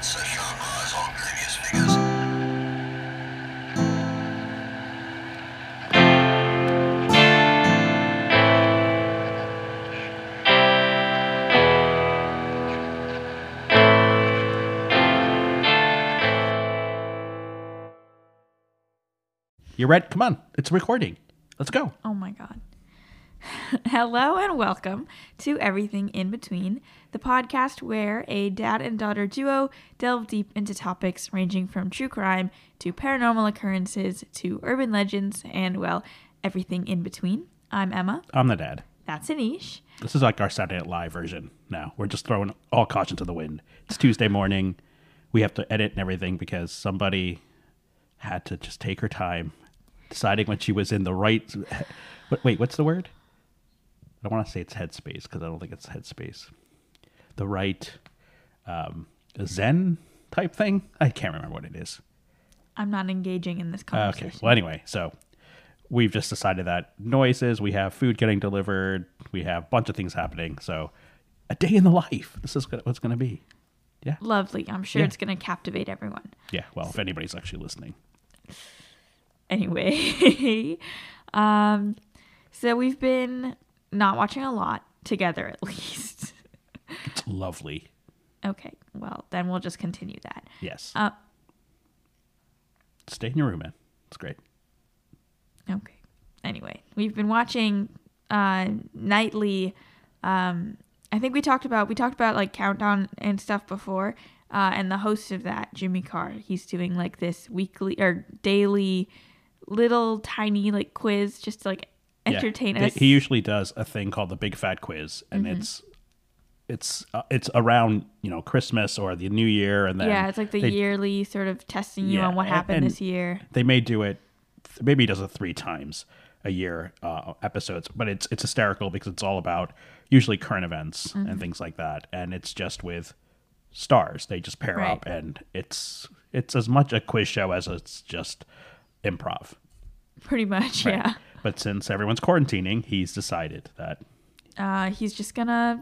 Session as on previous figures. You're ready? Come on. It's recording. Let's go. Oh my God. Hello and welcome to Everything in Between, the podcast where a dad and daughter duo delve deep into topics ranging from true crime to paranormal occurrences to urban legends and, well, everything in between. I'm Emma. I'm the dad. That's Anish. This is like our Saturday Night Live version now. We're just throwing all caution to the wind. It's Tuesday morning. We have to edit and everything because somebody had to just take her time deciding when she was in the right... Wait, what's the word? I don't want to say it's headspace because I don't think it's headspace. The right Zen type thing? I can't remember what it is. I'm not engaging in this conversation. Okay. Well, anyway, so we've just decided that noises, we have food getting delivered, we have a bunch of things happening. So a day in the life. This is what's going to be. Yeah. Lovely. I'm sure Yeah. it's going to captivate everyone. Yeah. Well, if anybody's actually listening. Anyway, so we've been not watching a lot together, at least. It's lovely. Okay, well, then we'll just continue that. Yes. Uh, Stay in your room, man. It's great. Okay. Anyway, we've been watching nightly. I think we talked about like Countdown and stuff before. And the host of that, Jimmy Carr, he's doing like this weekly or daily little tiny like quiz just to like entertain us. He usually does a thing called the Big Fat Quiz, and it's around Christmas or the New Year, and then it's like the yearly sort of testing you on what happened this year. They may do it. Maybe he does it 3 times a year episodes, but it's hysterical because it's all about usually current events and things like that, and it's just with stars. They just pair up, and it's as much a quiz show as it's just improv. Pretty much, Right. yeah. But since everyone's quarantining, he's decided that He's just gonna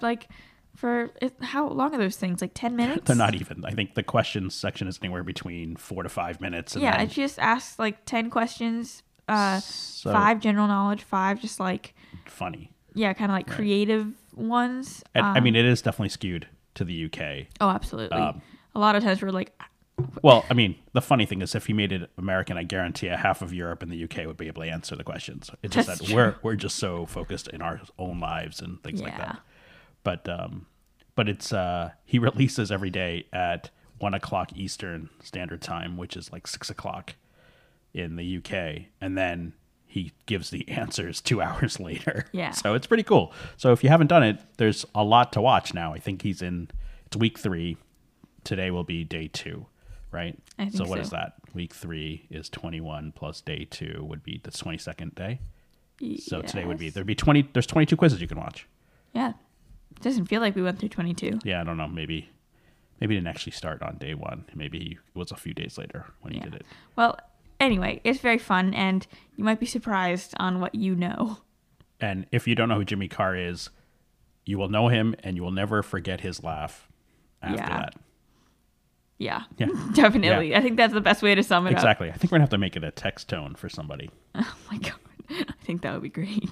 how long are those things? Like 10 minutes? they're not even. I think the questions section is anywhere between 4 to 5 minutes. And Yeah, then, it just asks like 10 questions, so 5 general knowledge, 5 just like, funny. yeah, kind of like creative ones. And, I mean, it is definitely skewed to the UK. Oh, absolutely. A lot of times we're like, Well, I mean, the funny thing is, if he made it American, I guarantee half of Europe and the UK would be able to answer the questions. It's just That's that true. we're just so focused in our own lives and things like Yeah. that. But it's he releases every day at 1:00 Eastern Standard Time, which is like 6:00 in the UK, and then he gives the answers 2 hours later. Yeah. So it's pretty cool. So if you haven't done it, there's a lot to watch now. I think it's week 3. Today will be day 2. Right? I think so what so. is that? Week 3 is 21 plus day 2 would be the 22nd day. So today would be, yes. there's 22 quizzes you can watch. Yeah. It doesn't feel like we went through 22. Yeah, I don't know. Maybe he didn't actually start on day 1. Maybe it was a few days later when he did it. Well, anyway, it's very fun, and you might be surprised on what you know. And if you don't know who Jimmy Carr is, you will know him and you will never forget his laugh after Yeah. that. Yeah, Yeah. definitely. Yeah. I think that's the best way to sum it up. Exactly. I think we're going to have to make it a text tone for somebody. Oh my God. I think that would be great.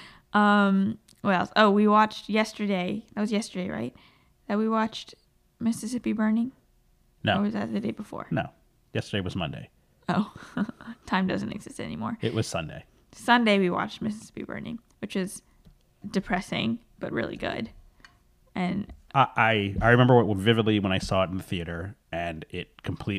What else? Oh, we watched yesterday. That was yesterday, right? That we watched Mississippi Burning? Or No. was that the day before? No. Yesterday was Monday. Oh, time doesn't exist anymore. It was Sunday. Sunday we watched Mississippi Burning, which is depressing, but really good. And I remember vividly when I saw it in the theater, and it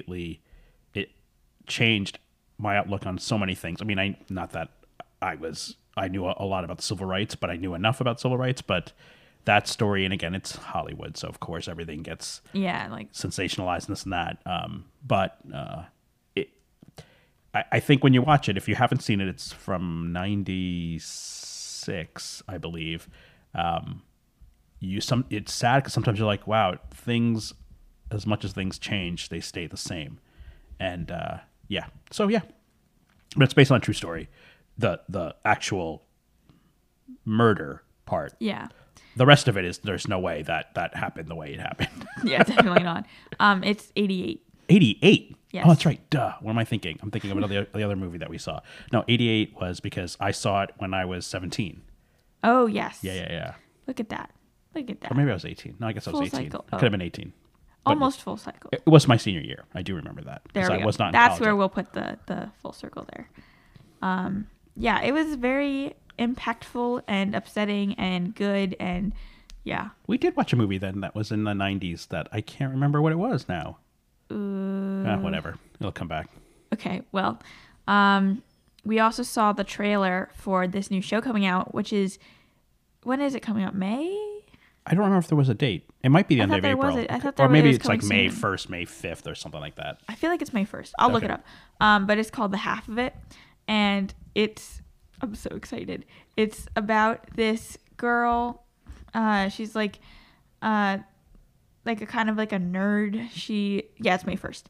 changed my outlook on so many things. I mean, I knew a lot about civil rights, but I knew enough about civil rights. But that story, and again, it's Hollywood, so of course everything gets yeah, like sensationalized and this and that. I think when you watch it, if you haven't seen it, it's from '96, I believe. It's sad because sometimes you're like, wow, things, as much as things change, they stay the same. And but it's based on a true story. The actual murder part, yeah. The rest of it is there's no way that happened the way it happened. Yeah, definitely not. It's 88. 88. Yes. Oh, that's right. Duh. What am I thinking? I'm thinking of the other movie that we saw. No, 88 was because I saw it when I was 17. Oh, yes. Yeah. Look at that. Look at that. Or maybe I was 18. No, I guess I was Full 18. cycle. It could have been 18. But Almost full cycle. It was my senior year. I do remember that. There 'cause we I go. was not in That's college where yet. we'll put the full circle there. Yeah, it was very impactful and upsetting and good and yeah. We did watch a movie then that was in the 90s that I can't remember what it was now. Whatever. It'll come back. Okay, well, we also saw the trailer for this new show coming out, which is, when is it coming out? May? I don't remember if there was a date. It might be the end thought of there April. was I thought there or maybe was it's like coming May soon. 1st, May 5th or something like that. I feel like it's May 1st. I'll look Okay. it up. But it's called The Half of It, and I'm so excited. It's about this girl. She's like a kind of like a nerd. It's May 1st.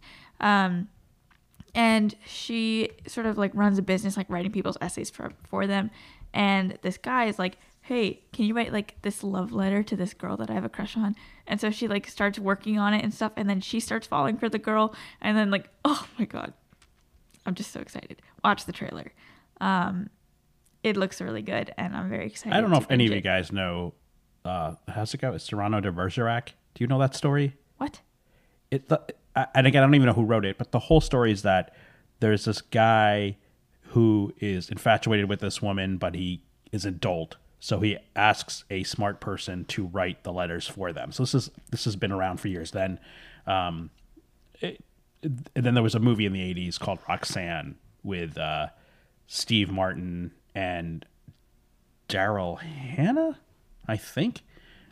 And she sort of like runs a business, like writing people's essays for them. And this guy is like, hey, can you write like this love letter to this girl that I have a crush on? And so she like starts working on it and stuff. And then she starts falling for the girl. And then like, oh my God, I'm just so excited. Watch the trailer. It looks really good. And I'm very excited. I don't know to if any of binge you it. guys know, how's it go? It's Cyrano de Bergerac. Do you know that story? What? And again, I don't even know who wrote it, but the whole story is that there's this guy who is infatuated with this woman, but he is an adult. So he asks a smart person to write the letters for them. So this has been around for years. Then, and then there was a movie in the 80s called Roxanne with Steve Martin and Daryl Hannah, I think.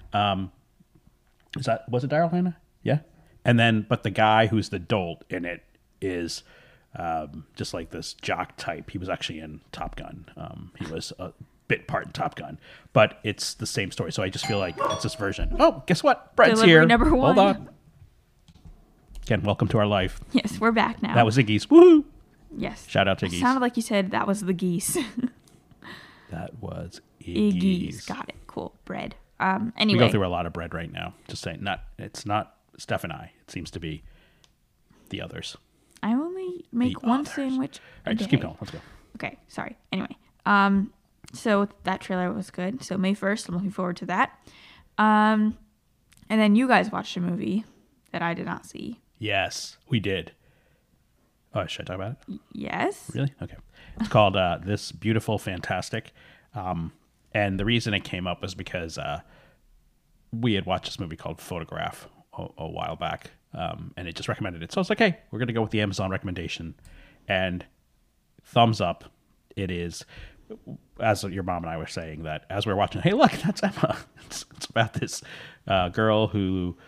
Was it Daryl Hannah? Yeah. And then, but the guy who's the dolt in it is just like this jock type. He was actually in Top Gun. He was a bit part in Top Gun, but it's the same story. So I just feel like it's this version. Oh, guess what? Brett's Delivery here. number Hold one. on. Again, welcome to our life. Yes, we're back now. That was Iggy's. Woohoo! yes. Shout out to It Iggy's. sounded like you said that was the geese. That was Iggy's. Iggy's. Got it. Cool. Bread. We Anyway. go through a lot of bread right now. Just saying, it's not Steph and I. It seems to be the others. I only make one others. sandwich. All right, just keep going. Let's go. Okay, sorry. Anyway, so that trailer was good. So May 1st, I'm looking forward to that. And then you guys watched a movie that I did not see. Yes, we did. Oh, should I talk about it? Yes. Really? Okay. It's called This Beautiful Fantastic. And the reason it came up was because we had watched this movie called Photograph a while back. And it just recommended it. So I was like, hey, we're going to go with the Amazon recommendation. And thumbs up. It is, as your mom and I were saying, that as we were watching, hey, look, that's Emma. It's about this girl who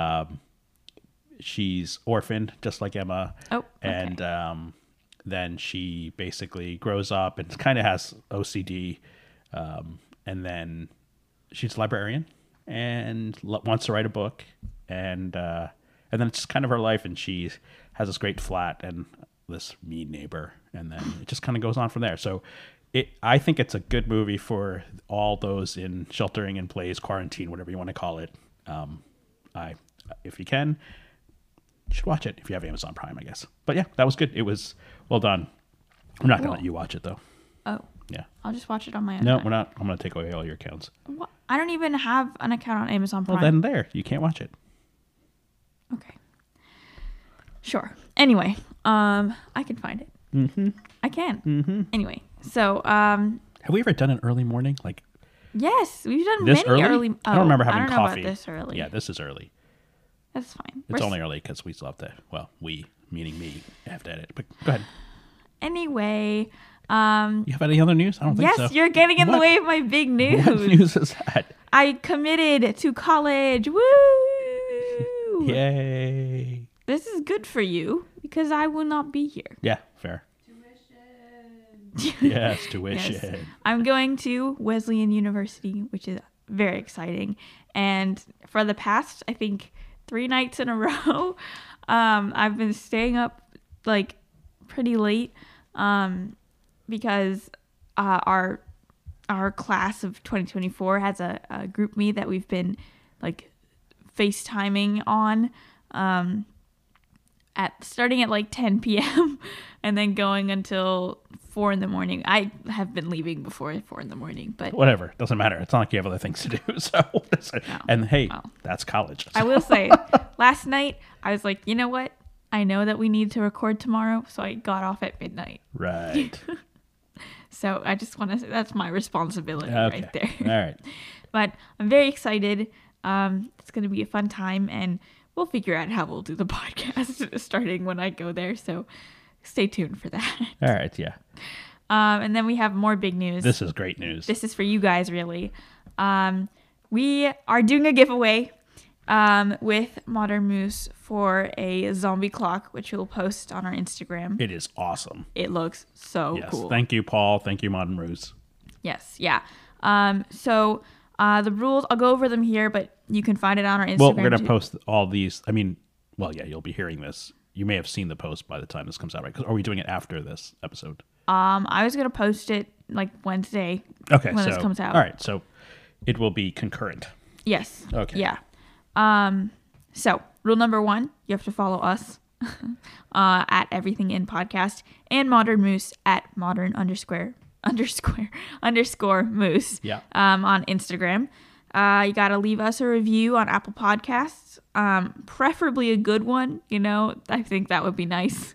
she's orphaned, just like Emma. Oh, okay. And then she basically grows up and kind of has OCD. And then she's a librarian and wants to write a book. And then it's just kind of her life. And she has this great flat and this mean neighbor. And then it just kind of goes on from there. So I think it's a good movie for all those in sheltering in place, quarantine, whatever you want to call it. If you can, you should watch it if you have Amazon Prime, I guess. But yeah, that was good. It was well done. I'm not going to let you watch it, though. Oh, Yeah. I'll just watch it on my own. No, time. we're not. I'm going to take away all your accounts. What? I don't even have an account on Amazon Prime. Well, then there. You can't watch it. Okay. Sure. Anyway, I can find it. Mm-hmm. I can. Mm-hmm. Anyway, so Have we ever done an early morning? Like yes, we've done this many early? early. I don't remember having I don't coffee. know about this early. Yeah, this is early. That's fine. It's only early because we still have to, well, we, meaning me, have to edit. But go ahead. Anyway, You have any other news? I don't think yes, so. you're getting in the What? way of my big news. What news is that? I committed to college. Woo! Yay. This is good for you because I will not be here. Yeah, fair. Yes, tuition. Yes. I'm going to Wesleyan University, which is very exciting. And for the past, I think, 3 nights in a row, I've been staying up like pretty late because our our class of 2024 has a group me that we've been like FaceTiming on at starting at like 10 p.m. and then going until 4 in the morning. I have been leaving before 4 in the morning, but Whatever. Doesn't matter. It's not like you have other things to do. So, and hey, that's college. I will say last night I was like, you know what? I know that we need to record tomorrow, so I got off at midnight. Right. So I just want to say that's my responsibility right there. All right. But I'm very excited. It's going to be a fun time, and we'll figure out how we'll do the podcast starting when I go there. So stay tuned for that. All right. Yeah. And then we have more big news. This is great news. This is for you guys, really. We are doing a giveaway with Modern Moose for a zombie clock, which we'll post on our Instagram. It is awesome. It looks so Yes. cool. Thank you, Paul. Thank you, Modern Ruse. Yes, yeah. So the rules, I'll go over them here, but you can find it on our Instagram. Well, we're going to too. post all these. I mean, well, yeah, you'll be hearing this. You may have seen the post by the time this comes out, right? 'Cause are we doing it after this episode? I was gonna post it like Wednesday. Okay, when so this comes out. all right, so it will be concurrent. Yes. Okay. Yeah. So rule number 1, you have to follow us at Everything in Podcast and Modern Moose at modern underscore moose. Yeah. On Instagram. You gotta leave us a review on Apple Podcasts. Preferably a good one. You know, I think that would be nice.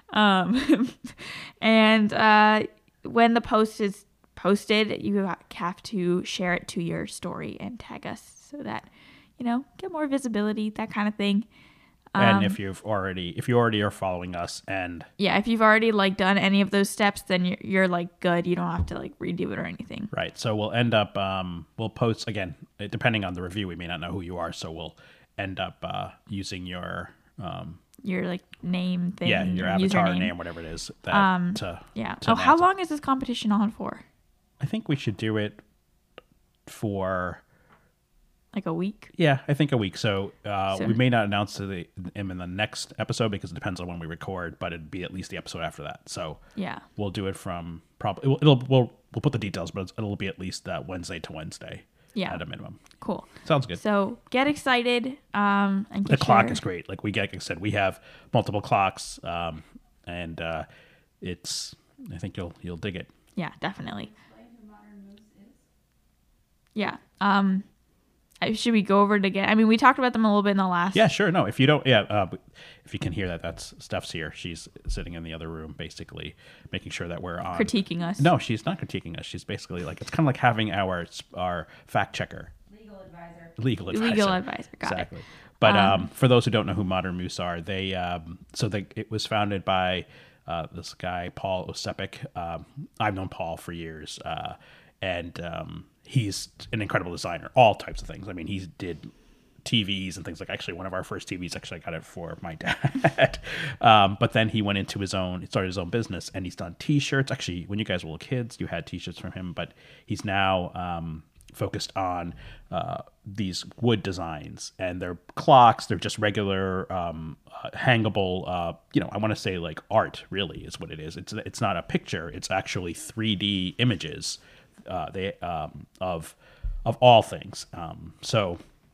And when the post is posted, you have to share it to your story and tag us so that, you know, get more visibility, that kind of thing. And if you already are following us, and Yeah, if you've already like done any of those steps, then you're like good. You don't have to like redo it or anything. right, so we'll end up we'll post again, depending on the review. We may not know who you are, so we'll end up using your Your like name thing. your or avatar username. name, whatever it is. That Yeah. to Oh, how announce it. long is this competition on for? I think we should do it for. Like a week? Yeah, I think a week. So So- we may not announce him in the next episode because it depends on when we record, but it'd be at least the episode after that. So Yeah. we'll do it from probably we'll put the details, but it'll be at least Wednesday to Wednesday. Yeah. At a minimum. Cool. Sounds good. So get excited. And get The clock your- is great. Like like I said, we have multiple clocks, and it's. I think you'll dig it. Yeah, definitely. Yeah. Should we go over it again? I mean, we talked about them a little bit in the last. Yeah, sure. No, if you don't, if you can hear that, that's Steph's here. She's sitting in the other room, basically making sure that we're on. Critiquing us. No, she's not critiquing us. She's basically like, it's kind of like having our fact checker. Legal advisor. Legal advisor. Got Exactly. it. But for those who don't know who Modern Moose are, it was founded by this guy Paul Osepik. I've known Paul for years, and he's an incredible designer. All types of things. I mean, he did TVs and things like. Actually, one of our first TVs, I got it for my dad. But then he went into started his own business, and he's done T-shirts. Actually, when you guys were little kids, you had T-shirts from him, but he's now focused on these wood designs, and they're clocks. They're just regular hangable. I want to say like art. Really, is what it is. It's not a picture. It's actually 3D images. Of all things. So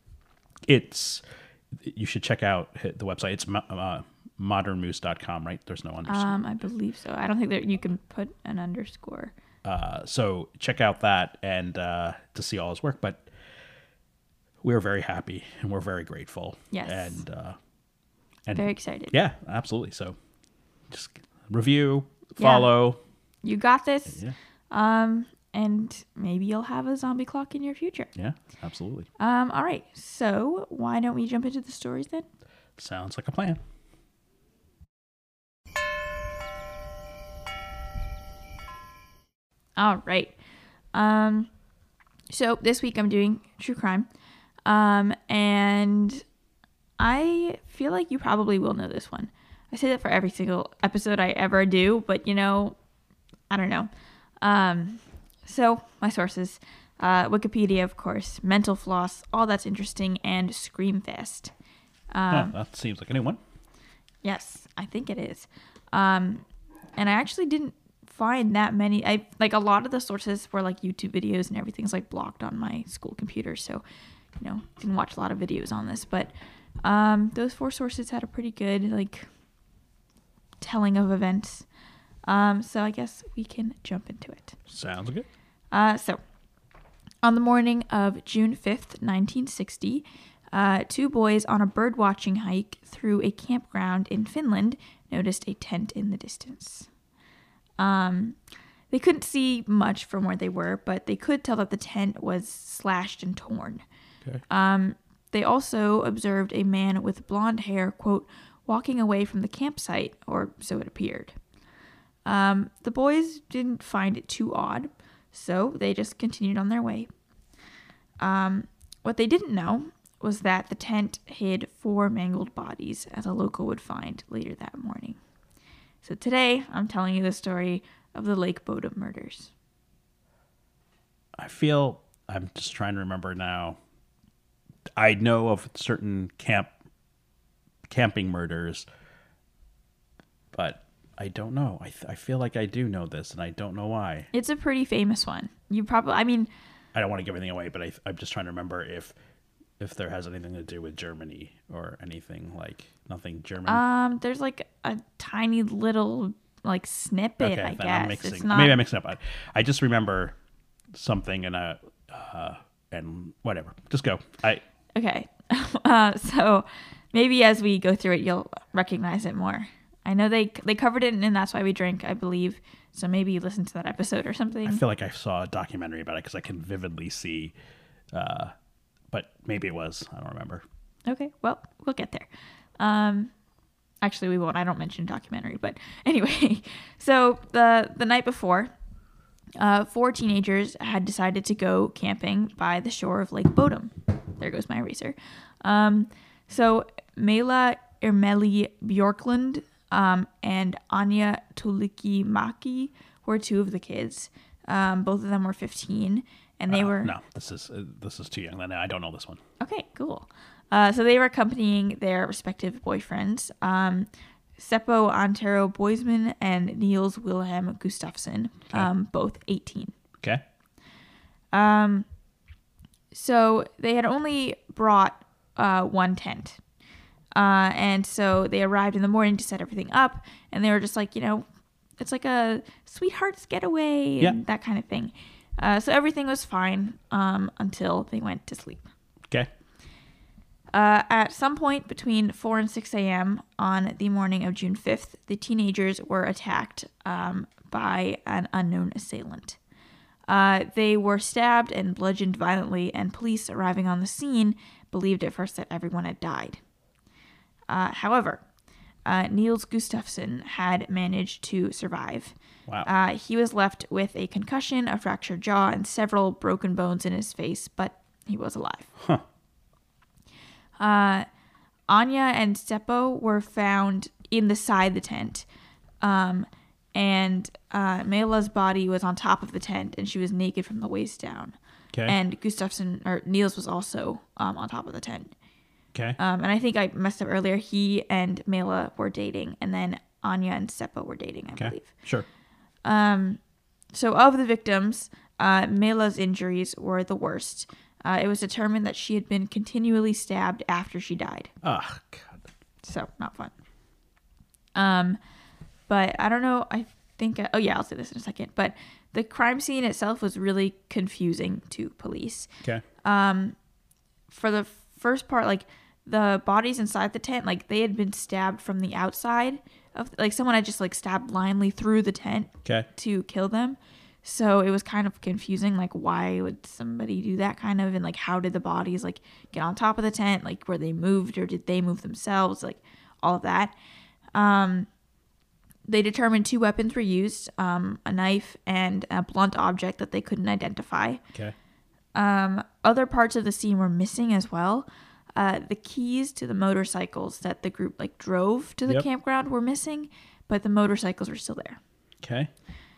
you should check out the website. It's modernmoose.com, right? There's no underscore. I believe so. I don't think that you can put an underscore. So check out that and to see all his work. But we're very happy and we're very grateful. Yes. And Very excited. yeah, absolutely. So just review, follow. You got this. Yeah. And maybe you'll have a zombie clock in your future. Yeah, absolutely. All right. So why don't we jump into the stories then? Sounds like a plan. All right. So this week I'm doing true crime. And I feel like you probably will know this one. I say that for every single episode I ever do, but I don't know. So my sources, Wikipedia, of course, Mental Floss, All That's Interesting, and Screamfest. That seems like a new one. Yes, I think it is. And I actually didn't find that many. I like a lot of the sources were like YouTube videos and everything's like blocked on my school computer, so didn't watch a lot of videos on this. But those 4 sources had a pretty good like telling of events. So I guess we can jump into it. Sounds good. So on the morning of June 5th, 1960, 2 boys on a bird watching hike through a campground in Finland noticed a tent in the distance. They couldn't see much from where they were, but they could tell that the tent was slashed and torn. Okay. They also observed a man with blonde hair, quote, walking away from the campsite, or so it appeared. The boys didn't find it too odd, so they just continued on their way. What they didn't know was that the tent hid 4 mangled bodies, as a local would find later that morning. So today, I'm telling you the story of the Lake Bodom murders. I'm just trying to remember now. I know of certain camping murders, but I don't know. I feel like I do know this, and I don't know why. It's a pretty famous one. I don't want to give anything away, but I'm just trying to remember if there has anything to do with Germany or anything like nothing German. There's like a tiny little like snippet, Okay, I then guess. I'm mixing. It's not... Maybe I'm mixing up. I just remember something and whatever. Just go. Okay. So maybe as we go through it, you'll recognize it more. I know they covered it in That's Why We Drink, I believe. So maybe listen to that episode or something. I feel like I saw a documentary about it because I can vividly see, but maybe it was. I don't remember. Okay, well, we'll get there. Actually, we won't. I don't mention documentary, but anyway. So the night before, 4 teenagers had decided to go camping by the shore of Lake Bodom. There goes my eraser. So Mela Ermeli Bjorklund and Anya Tulikimaki were 2 of the kids. Both of them were 15, and they were... No, this is too young. I don't know this one. Okay, cool. So they were accompanying their respective boyfriends, Seppo Antero Boisman and Niels Wilhelm Gustafsson, both 18. Okay. So they had only brought 1 tent. And so they arrived in the morning to set everything up, and they were just like, it's like a sweetheart's getaway and that kind of thing. So everything was fine until they went to sleep. Okay. At some point between 4 and 6 a.m. on the morning of June 5th, the teenagers were attacked by an unknown assailant. They were stabbed and bludgeoned violently, and police arriving on the scene believed at first that everyone had died. However, Niels Gustafsson had managed to survive. Wow. He was left with a concussion, a fractured jaw, and several broken bones in his face, but he was alive. Huh. Anya and Seppo were found inside the tent, and Mela's body was on top of the tent, and she was naked from the waist down. Okay. And Niels was also on top of the tent. Okay. And I think I messed up earlier. He and Mela were dating, and then Anya and Seppo were dating, I believe. Sure. So of the victims, Mela's injuries were the worst. It was determined that she had been continually stabbed after she died. Oh, God. So, not fun. But I don't know. I think... I'll say this in a second. But the crime scene itself was really confusing to police. Okay. For the first part, like, the bodies inside the tent, like, they had been stabbed from the outside. Someone had just, like, stabbed blindly through the tent to kill them. So it was kind of confusing, like, why would somebody do that kind of, and, like, how did the bodies, like, get on top of the tent? Like, were they moved, or did they move themselves? Like, all of that. They determined 2 weapons were used, a knife and a blunt object that they couldn't identify. Okay. Other parts of the scene were missing as well. The keys to the motorcycles that the group, like, drove to the campground were missing, but the motorcycles were still there. Okay.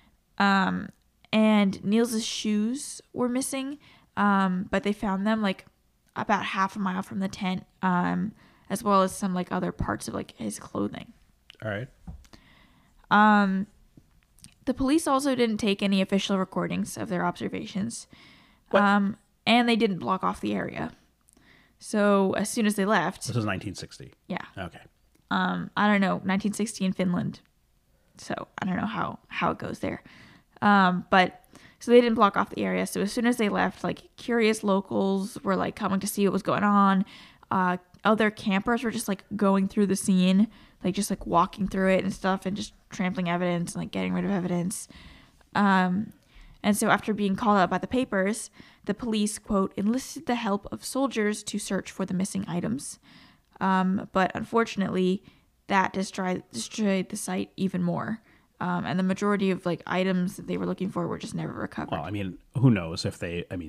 And Niels' shoes were missing, but they found them, like, about half a mile from the tent, as well as some, like, other parts of, like, his clothing. All right. The police also didn't take any official recordings of their observations. What? And they didn't block off the area. So as soon as they left, This is 1960. yeah, Okay. I don't know, 1960 in Finland. So I don't know how it goes there. But so they didn't block off the area. So as soon as they left, like curious locals were like coming to see what was going on. Other campers were just like going through the scene, like just like walking through it and stuff and just trampling evidence and like getting rid of evidence. And so after being called out by the papers, the police, quote, enlisted the help of soldiers to search for the missing items. But unfortunately, that destroyed the site even more. And the majority of like items that they were looking for were just never recovered. Well, I mean, who knows if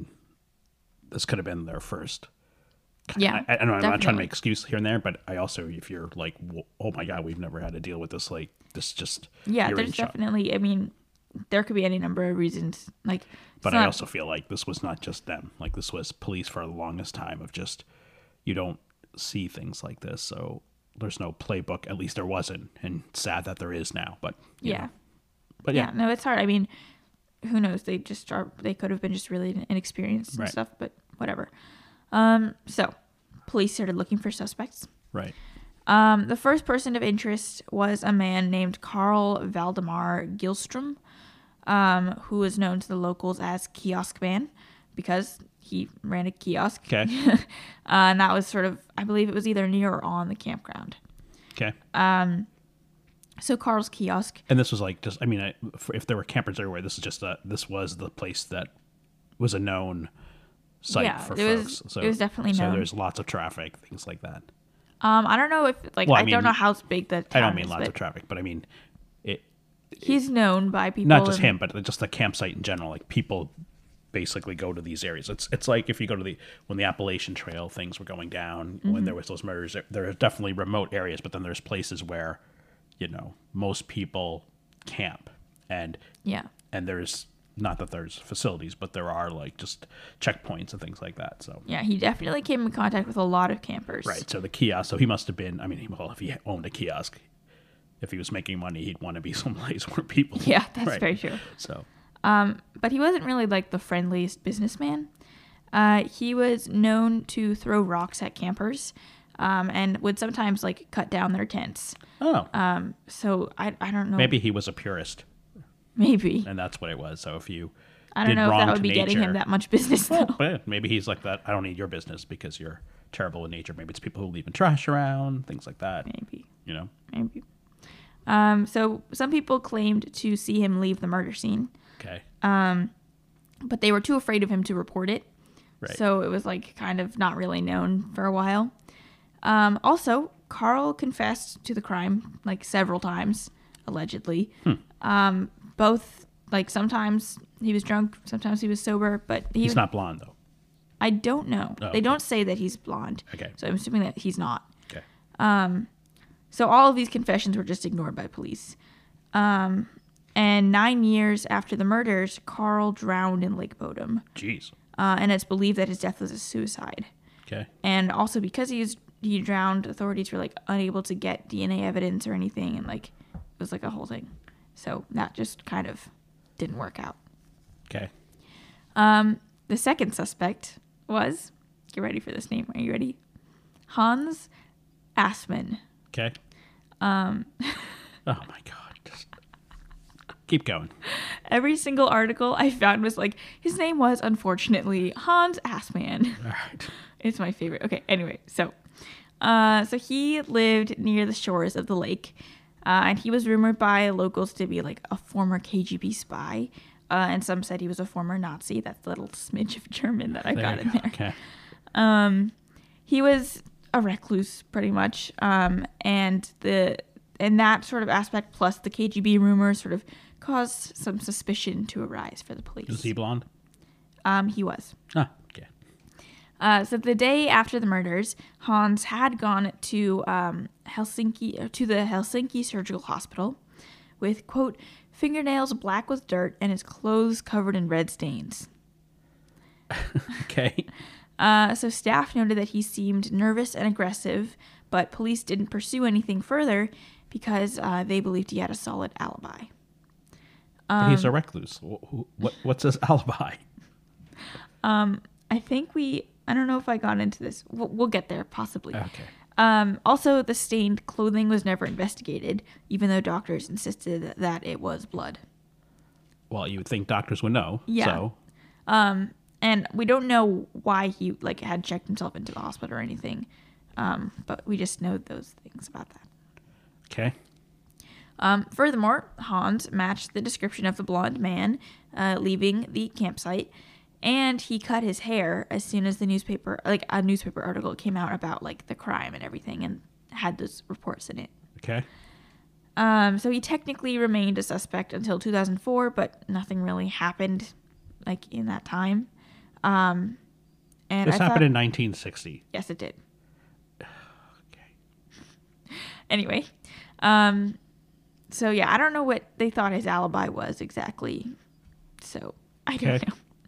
this could have been their first. Yeah, I know I'm not trying to definitely. make excuses here and there, but I also, if you're like, oh my God, we've never had to deal with this, like, this just. Yeah, you're in there's shock. definitely, I mean, there could be any number of reasons. Like, But it's I not- also feel like this was not just them. Like, this was police for the longest time of just, you don't see things like this. So there's no playbook. At least there wasn't. And sad that there is now. But, you yeah. know. But Yeah, yeah. no, it's hard. I mean, who knows? They could have been just really inexperienced and Right. stuff, but whatever. So police started looking for suspects. Right. The first person of interest was a man named Carl Valdemar Gilstrom, who was known to the locals as Kiosk Man because he ran a kiosk. Okay. And that was sort of, I believe it was either near or on the campground. Okay. So Carl's kiosk. And this was like just, I mean, if there were campers everywhere, this was the place that was a known site Yeah, for it folks. was- it was definitely so known. there's lots of traffic, things like that. I don't know if, like, Well, I I mean, don't know how big the I town don't mean is, lots but of traffic, but I mean, he's known by people. not just and- him, but just the campsite in general. Like people basically go to these areas. It's like if you go to when the Appalachian Trail things were going down, Mm-hmm. when there was those murders, there are definitely remote areas, but then there's places where, most people camp and Yeah. there's not that there's facilities, but there are like just checkpoints and things like that. So Yeah, he definitely came in contact with a lot of campers. right, so the kiosk. So he must have been. I mean, well, if he owned a kiosk, if he was making money, he'd want to be someplace where people. Yeah, that's right. very true. So But he wasn't really like the friendliest businessman. He was known to throw rocks at campers, and would sometimes like cut down their tents. So I don't know. maybe he was a purist, Maybe. and that's what it was. So if you I don't did know if wrong that would to be getting him nature- that much business though. Well, maybe he's like that. I don't need your business because you're terrible in nature. Maybe it's people who leaving trash around, things like that. Maybe. Maybe. So some people claimed to see him leave the murder scene, Okay. but they were too afraid of him to report it. Right. So it was like kind of not really known for a while. Also, Carl confessed to the crime like several times, allegedly. Both like sometimes he was drunk, sometimes he was sober, but He's not blonde though. I don't know. Oh, They okay. don't say that he's blonde. Okay. So I'm assuming that he's not. Okay. So all of these confessions were just ignored by police. And 9 years after the murders, Carl drowned in Lake Bodom. Jeez. And it's believed that his death was a suicide. Okay. And also because he drowned, authorities were like unable to get DNA evidence or anything, and like it was like a whole thing. So that just kind of didn't work out. Okay. The second suspect was, get ready for this name. Are you ready? Hans Assmann. Okay. Oh my God. Just keep going. Every single article I found was like, his name was unfortunately Hans Assmann. All right. It's my favorite. Okay, anyway, so he lived near the shores of the lake, and he was rumored by locals to be like a former KGB spy, and some said he was a former Nazi. That's the little smidge of German that I There got you in go. there. Okay. He was a recluse, pretty much, and that sort of aspect, plus the KGB rumors, sort of caused some suspicion to arise for the police. Is he blonde? He was. Ah. Okay. So the day after the murders, Hans had gone to the Helsinki Surgical Hospital with, quote, fingernails black with dirt and his clothes covered in red stains. Okay. So staff noted that he seemed nervous and aggressive, but police didn't pursue anything further because they believed he had a solid alibi. But he's a recluse. What's his alibi? I think I don't know if I got into this. We'll get there, possibly. Okay. Also, the stained clothing was never investigated, even though doctors insisted that it was blood. Well, you would think doctors would know. Yeah. So. And we don't know why he had checked himself into the hospital or anything, but we just know those things about that. Okay. Furthermore, Hans matched the description of the blonde man leaving the campsite, and he cut his hair as soon as a newspaper article came out about the crime and everything, and had those reports in it. Okay. So he technically remained a suspect until 2004, but nothing really happened in that time. And This happened in 1960. Yes, it did. Okay. Anyway, so yeah, I don't know what they thought his alibi was exactly. So I don't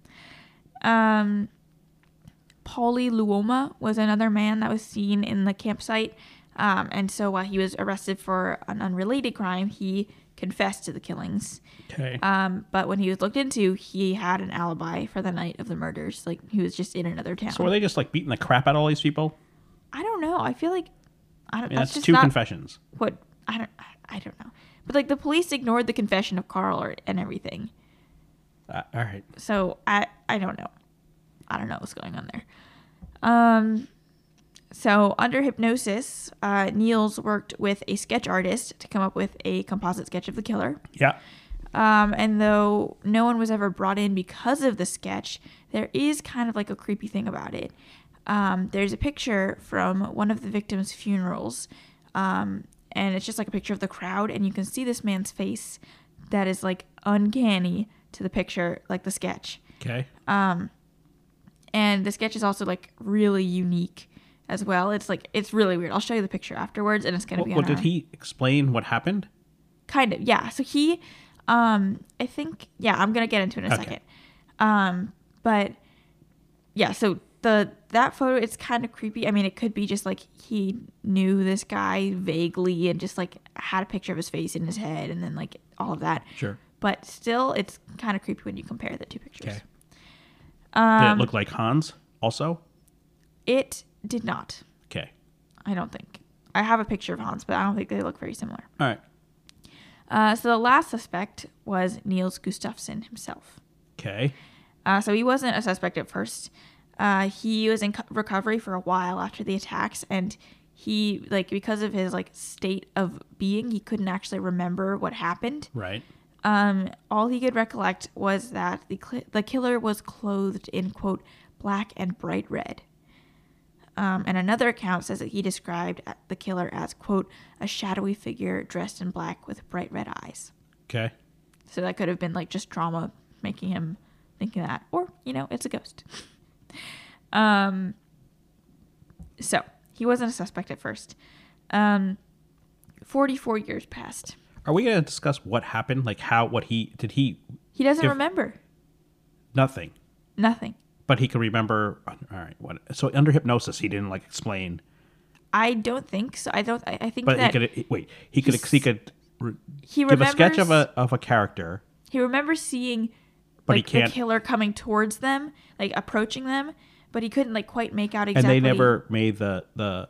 know. Paulie Luoma was another man that was seen in the campsite. And so while he was arrested for an unrelated crime, he confessed to the killings. Okay. But when he was looked into, he had an alibi for the night of the murders. He was just in another town. So were they just beating the crap out of all these people? I don't know. I feel like That's just two not confessions. What I don't know. But the police ignored the confession of Carl and everything. All right. So I don't know. I don't know what's going on there. So under hypnosis, Niels worked with a sketch artist to come up with a composite sketch of the killer. Yeah. And though no one was ever brought in because of the sketch, there is kind of a creepy thing about it. There's a picture from one of the victims' funerals, and it's just a picture of the crowd, and you can see this man's face that is uncanny to the picture, the sketch. Okay. And the sketch is also really unique as well. It's really weird. I'll show you the picture afterwards, and it's gonna be. Well, did he explain what happened? Kind of, yeah. So he, I think, yeah, I'm gonna get into it in a second. But yeah, so that photo, it's kind of creepy. I mean, it could be just he knew this guy vaguely and just had a picture of his face in his head, and then all of that. Sure. But still, it's kind of creepy when you compare the two pictures. Okay. Did it look like Hans also? It did not. Okay. I don't think. I have a picture of Hans, but I don't think they look very similar. All right. So the last suspect was Niels Gustafsson himself. Okay. So he wasn't a suspect at first. He was in recovery for a while after the attacks, and he, because of his, state of being, he couldn't actually remember what happened. Right. All he could recollect was that the killer was clothed in, quote, black and bright red. And another account says that he described the killer as, quote, a shadowy figure dressed in black with bright red eyes. Okay. So that could have been just trauma making him thinking that, or, it's a ghost. So he wasn't a suspect at first. 44 years passed. Are we going to discuss what happened? He doesn't remember. Nothing. Nothing. But he could remember. All right. So under hypnosis, he didn't explain. I don't think so. I think But that. He could give a sketch of a character. He remembers seeing But he the can't. killer coming towards them, approaching them, but he couldn't quite make out exactly. And they never made the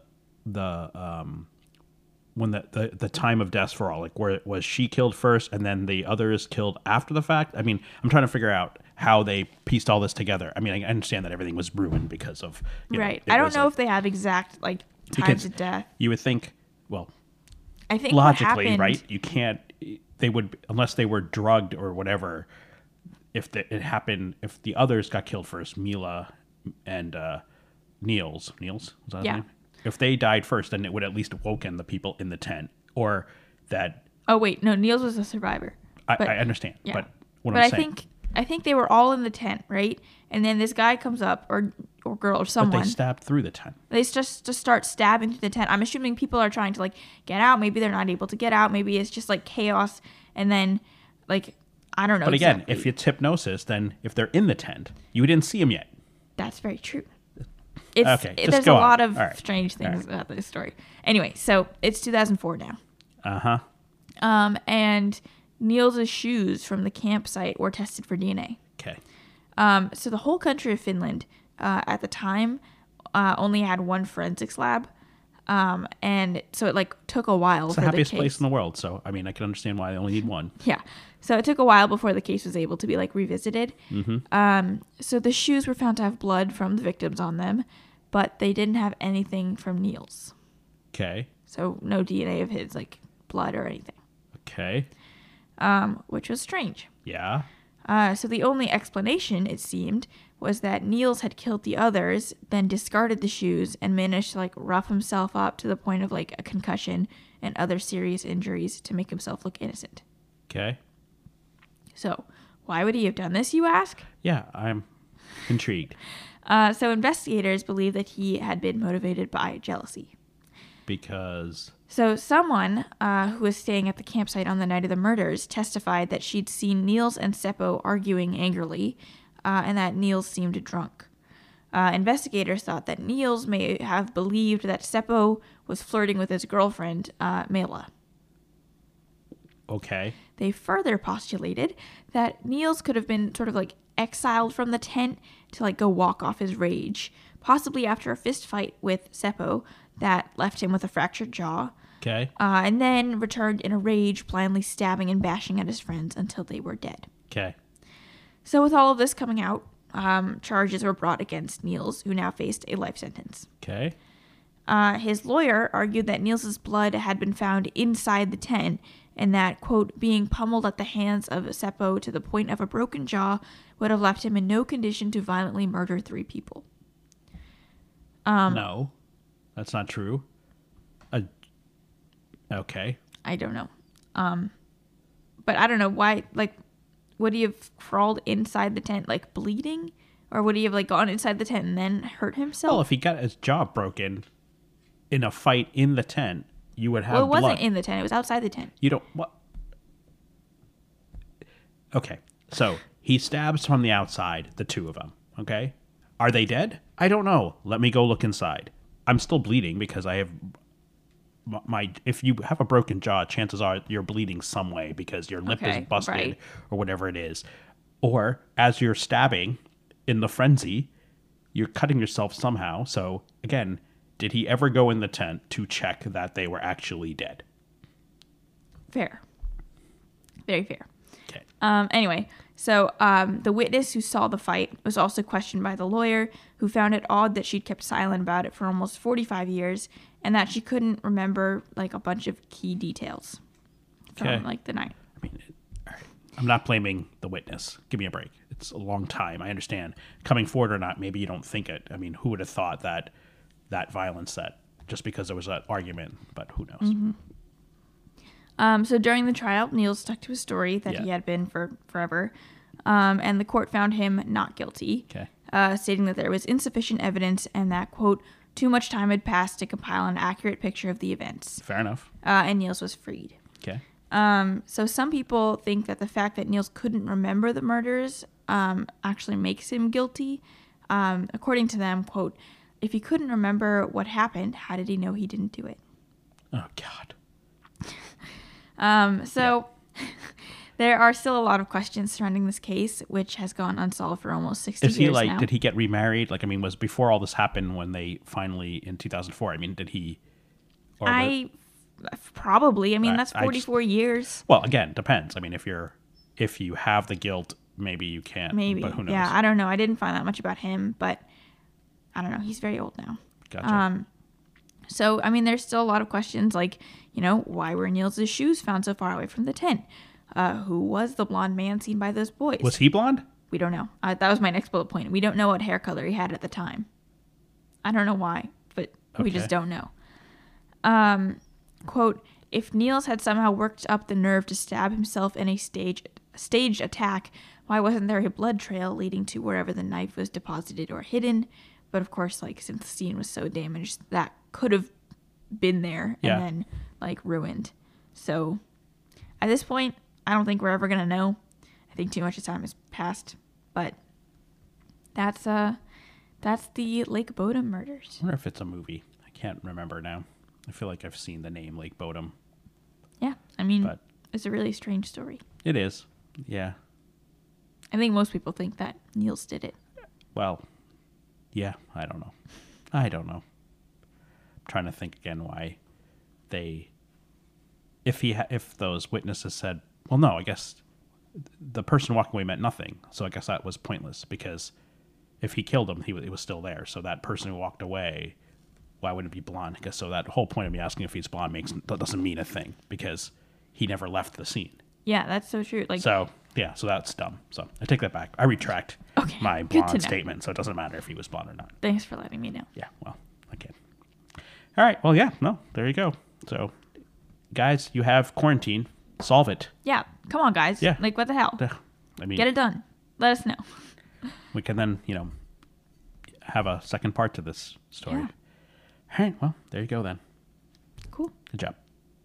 when the time of death for all, where was she killed first and then the others killed after the fact. I mean, I'm trying to figure out how they pieced all this together. I mean, I understand that everything was ruined because of right. I don't know if they have exact times of death. You would think, well, I think logically, right? You can't. They would, unless they were drugged or whatever. If it happened, if the others got killed first, Mila and Niels, was that his name? If they died first, then it would at least awoken the people in the tent, or that. Oh wait, no, Niels was a survivor. I understand, yeah. but what I'm saying. I think they were all in the tent, right? And then this guy comes up, or girl, or someone. But they stabbed through the tent. They just start stabbing through the tent. I'm assuming people are trying to get out. Maybe they're not able to get out. Maybe it's just chaos. And then I don't know. But again, if it's hypnosis, then if they're in the tent, you didn't see them yet. That's very true. Okay, There's a lot of right. strange things about this story. Anyway, so it's 2004 now. Uh-huh. And Niels' shoes from the campsite were tested for DNA. Okay. So the whole country of Finland at the time only had one forensics lab. And so it like took a while It's for the the happiest case. place in the world. So, I mean, I can understand why they only need one. Yeah. So it took a while before the case was able to be like revisited. So the shoes were found to have blood from the victims on them, but they didn't have anything from Niels. Okay. So no DNA of his like blood or anything, Okay. which was strange. Yeah. So the only explanation, it seemed, was that Niels had killed the others, then discarded the shoes and managed to like rough himself up to the point of like a concussion and other serious injuries to make himself look innocent. Okay. So why would he have done this, you ask? Yeah, I'm intrigued So investigators believe that he had been motivated by jealousy. because So someone who was staying at the campsite on the night of the murders testified that she'd seen Niels and Seppo arguing angrily, and that Niels seemed drunk. Investigators thought that Niels may have believed that Seppo was flirting with his girlfriend, Mela. okay. They further postulated that Niels could have been sort of like exiled from the tent to like go walk off his rage, possibly after a fist fight with Seppo that left him with a fractured jaw, Okay. and then returned in a rage, blindly stabbing and bashing at his friends until they were dead. Okay. So with all of this coming out, charges were brought against Niels, who now faced a life sentence. Okay. His lawyer argued that Niels's blood had been found inside the tent and that, quote, being pummeled at the hands of Seppo to the point of a broken jaw would have left him in no condition to violently murder 3 people. No, that's not true. Okay. I don't know. But I don't know why, like, would he have crawled inside the tent, like, bleeding? Or would he have, like, gone inside the tent and then hurt himself? Well, if he got his jaw broken in a fight in the tent, you would have Well, it blood. wasn't in the tent. It was outside the tent. You don't what? Okay, so he stabs from the outside, the 2 of them. Okay, are they dead? I don't know. Let me go look inside. I'm still bleeding because I have my. If you have a broken jaw, chances are you're bleeding some way because your lip Okay, is busted right. or whatever it is. Or as you're stabbing in the frenzy, you're cutting yourself somehow. So again, did he ever go in the tent to check that they were actually dead? Fair. Very fair. Okay. Anyway, so the witness who saw the fight was also questioned by the lawyer, who found it odd that she'd kept silent about it for almost 45 years and that she couldn't remember like a bunch of key details from Okay. like the night. I mean, all right. I'm not blaming the witness. Give me a break. It's a long time. I understand. Coming forward or not, maybe you don't think it. I mean, who would have thought that violence, that just because there was that argument, but who knows? So during the trial, Niels stuck to his story that he Yeah. had been for forever, and the court found him not guilty, Okay. stating that there was insufficient evidence and that, quote, too much time had passed to compile an accurate picture of the events, Fair enough. and Niels was freed. Okay. So some people think that the fact that Niels couldn't remember the murders actually makes him guilty. According to them, quote, if he couldn't remember what happened, how did he know he didn't do it? Oh, God. There are still a lot of questions surrounding this case, which has gone unsolved for almost 60 Is he years like, now. did he get remarried? Like, I mean, was before all this happened when they finally, in 2004, I mean, did he? Or Probably. I mean, I- that's I just- 44 years. well, again, depends. I mean, if you have the guilt, maybe you can't. Maybe. But who knows? Yeah, I don't know. I didn't find that much about him, but I don't know. He's very old now. Gotcha. So, I mean, there's still a lot of questions like, you know, why were Niels' shoes found so far away from the tent? Who was the blonde man seen by those boys? Was he blonde? We don't know. That was my next bullet point. We don't know what hair color he had at the time. I don't know why, but we just Okay. don't know. Quote, if Niels had somehow worked up the nerve to stab himself in a staged attack, why wasn't there a blood trail leading to wherever the knife was deposited or hidden? But of course, like, since the scene was so damaged, that could have been there Yeah. and then, like, ruined. So, at this point, I don't think we're ever going to know. I think too much time has passed. But that's the Lake Bodom murders. I wonder if it's a movie. I can't remember now. I feel like I've seen the name Lake Bodom. Yeah, I mean, But- it's a really strange story. It is. Yeah. I think most people think that Niels did it. Well, yeah, I don't know. I'm trying to think again why they, if those witnesses said, well, no, I guess the person walking away meant nothing. So I guess that was pointless because if he killed him, he was still there. So that person who walked away, why wouldn't it be blonde? Because so that whole point of me asking if he's blonde doesn't mean a thing because he never left the scene. Yeah, that's so true. Like, So yeah, so that's dumb. So I take that back. I retract Okay, my good to blonde know. statement. So it doesn't matter if he was blonde or not. thanks for letting me know. Yeah, well, I can. All right. Well, yeah. No, there you go. So, guys, you have quarantine. Solve it. Yeah, come on, guys. Yeah. Like, what the hell? I mean, Get it done. Let us know. we can then, have a second part to this story. Yeah. All right. Well, there you go then. Cool. Good job.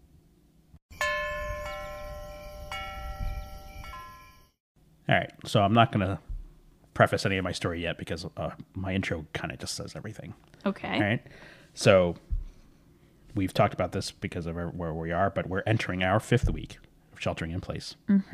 All right. So I'm not going to preface any of my story yet because my intro kind of just says everything. Okay. All right. So we've talked about this because of where we are, but we're entering our 5th week of sheltering in place.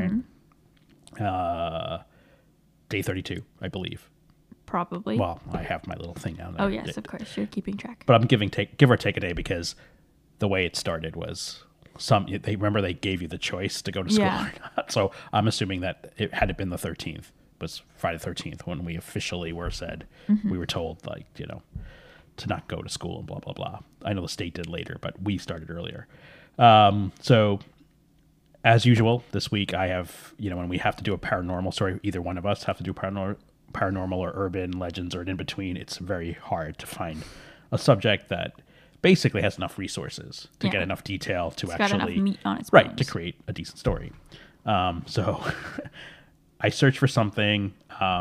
Right? Day 32, I believe. Probably. Well, I have my little thing down there. Oh, yes, of course. You're keeping track. But I'm give or take a day because the way it started was they gave you the choice to go to school Yeah. or not. So I'm assuming that had it been the 13th, was Friday the 13th when we officially were said, we were told to not go to school and blah, blah, blah. I know the state did later, but we started earlier. So as usual, this week I have, when we have to do a paranormal story, either one of us have to do paranormal or urban legends or an in-between, it's very hard to find a subject that basically has enough resources to get enough detail to It's actually got enough meat on its right bones. to create a decent story. So I searched for something,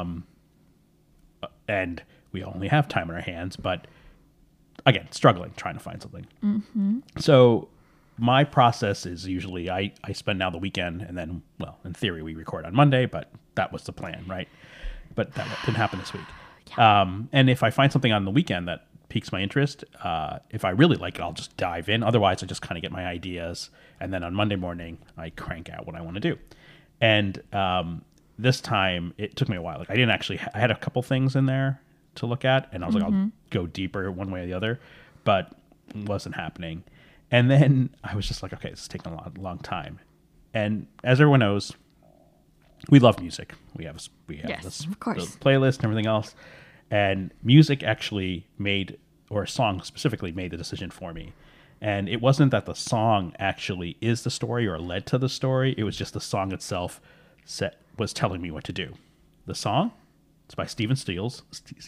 and we only have time on our hands, but again, struggling trying to find something. So my process is usually I spend now the weekend and then, well, in theory we record on Monday, but that was the plan, right? But that didn't happen this week. And if I find something on the weekend that piques my interest, if I really like it, I'll just dive in. Otherwise, I just kind of get my ideas. And then on Monday morning, I crank out what I want to do. And this time, it took me a while. Like I had a couple things in there to look at. And I was like, I'll go deeper one way or the other. But it wasn't happening. And then I was just like, okay, this is taking a long time. And as everyone knows, we love music. We have Yes, this of course. the playlist and everything else. And music actually or a song specifically made the decision for me. And it wasn't that the song actually is the story or led to the story. It was just the song itself was telling me what to do. The song, it's by Stephen Stills.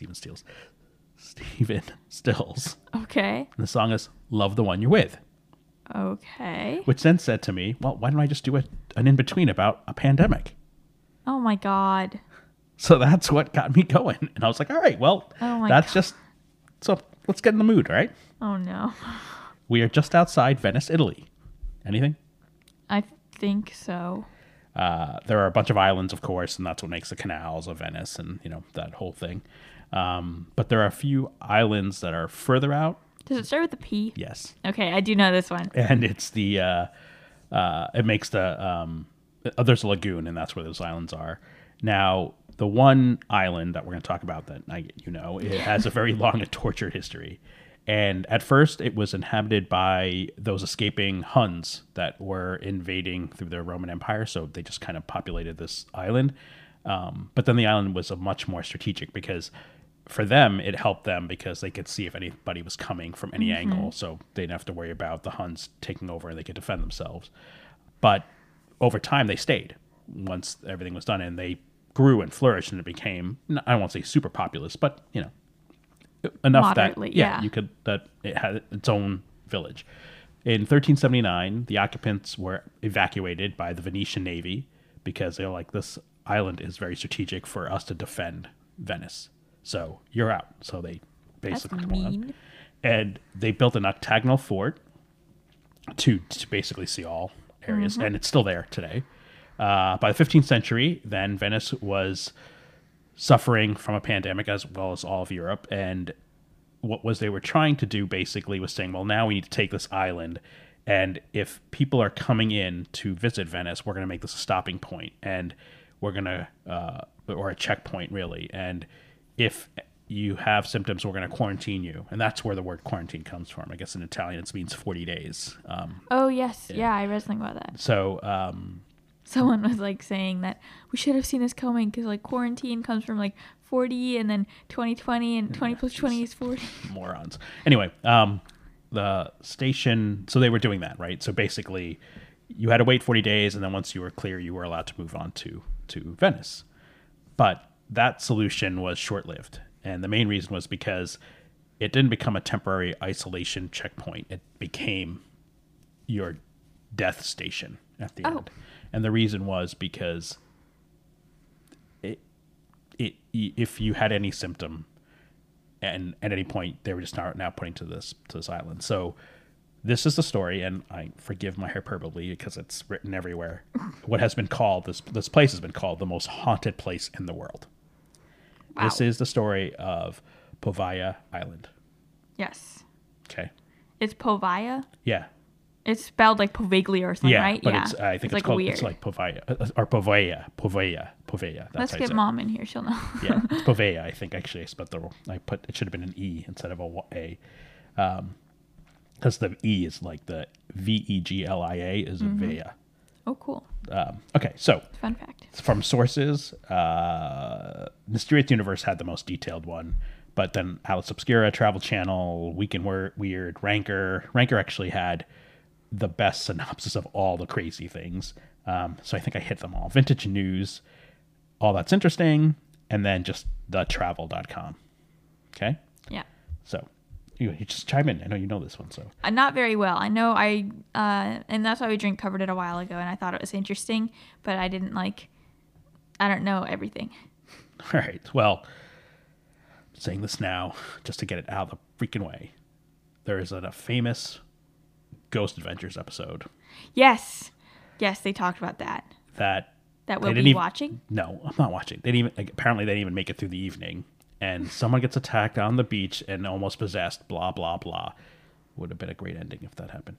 Okay. And the song is Love the One You're With. Okay. Which then said to me, well, why don't I just do an in-between about a pandemic? Oh, my God. So that's what got me going. And I was like, all right, well, Oh my that's God. just, so let's get in the mood, right? Oh, no. We are just outside Venice, Italy. Anything? I think so. There are a bunch of islands, of course, and that's what makes the canals of Venice and, that whole thing. But there are a few islands that are further out. Does it start with a P? Yes. Okay, I do know this one. And it's it makes there's a lagoon, and that's where those islands are. Now, the one island that we're going to talk about that it has a very long and tortured history. And at first, it was inhabited by those escaping Huns that were invading through the Roman Empire. So they just kind of populated this island. But then the island was a much more strategic because for them, it helped them because they could see if anybody was coming from any angle. So they didn't have to worry about the Huns taking over and they could defend themselves. But over time, they stayed once everything was done, and they grew and flourished, and it became, I won't say super populous, but, enough Moderately, yeah. that it had its own village. In 1379, the occupants were evacuated by the Venetian Navy because they were like, this island is very strategic for us to defend Venice. So you're out. So they basically That's come on. mean. And they built an octagonal fort to basically see all areas, and it's still there today. By the 15th century, then Venice was suffering from a pandemic as well as all of Europe, and what they were trying to do basically was saying, well, now we need to take this island And if people are coming in to visit Venice, we're going to make this a stopping point, and we're going to, or a checkpoint really. And if you have symptoms, we're going to quarantine you. And that's where the word quarantine comes from. I guess in Italian, it means 40 days. Oh, yes. Yeah, I read something about that. So, Someone was like saying that we should have seen this coming because like quarantine comes from like 40 and then 2020 and 20 plus 20 is 40. morons. Anyway, the station, so they were doing that, right? So basically, you had to wait 40 days, and then once you were clear, you were allowed to move on to Venice. But that solution was short-lived, and the main reason was because it didn't become a temporary isolation checkpoint. It became your death station at the end. And the reason was because if you had any symptom, and at any point they were just now putting to this island. So this is the story, and I forgive my hyperbole because it's written everywhere. What has been called this place has been called the most haunted place in the world. Wow. This is the story of Poveglia Island. Yes. Okay. It's Poveglia. Yeah. It's spelled like Poveglia or something, Yeah, right? but it's I think it's like called weird. it's like Poveglia or Poveglia. That's Let's how you get say it. mom in here. She'll know. Yeah, it's Poveglia. I think actually I spelled the wrong. It should have been an E instead of a, because the E is like the Veglia is a Vea. Oh, cool. Okay, so Fun fact. from sources, Mysterious Universe had the most detailed one, but then Atlas Obscura, Travel Channel, Weekend Weird, Ranker actually had the best synopsis of all the crazy things. So I think I hit them all. Vintage News, All That's Interesting, and then just thetravel.com. Okay? Yeah. So you just chime in. I know you know this one. So Not very well. I know and that's why We Drink covered it a while ago, and I thought it was interesting, but I don't know everything. all right. Well, I'm saying this now just to get it out of the freaking way. There is a famous Ghost Adventures episode Yes. Yes, they talked about that. that That they we'll didn't be even- watching. No, I'm not watching. They didn't even apparently they didn't even make it through the evening, and someone gets attacked on the beach and almost possessed. Blah blah blah. Would have been a great ending if that happened.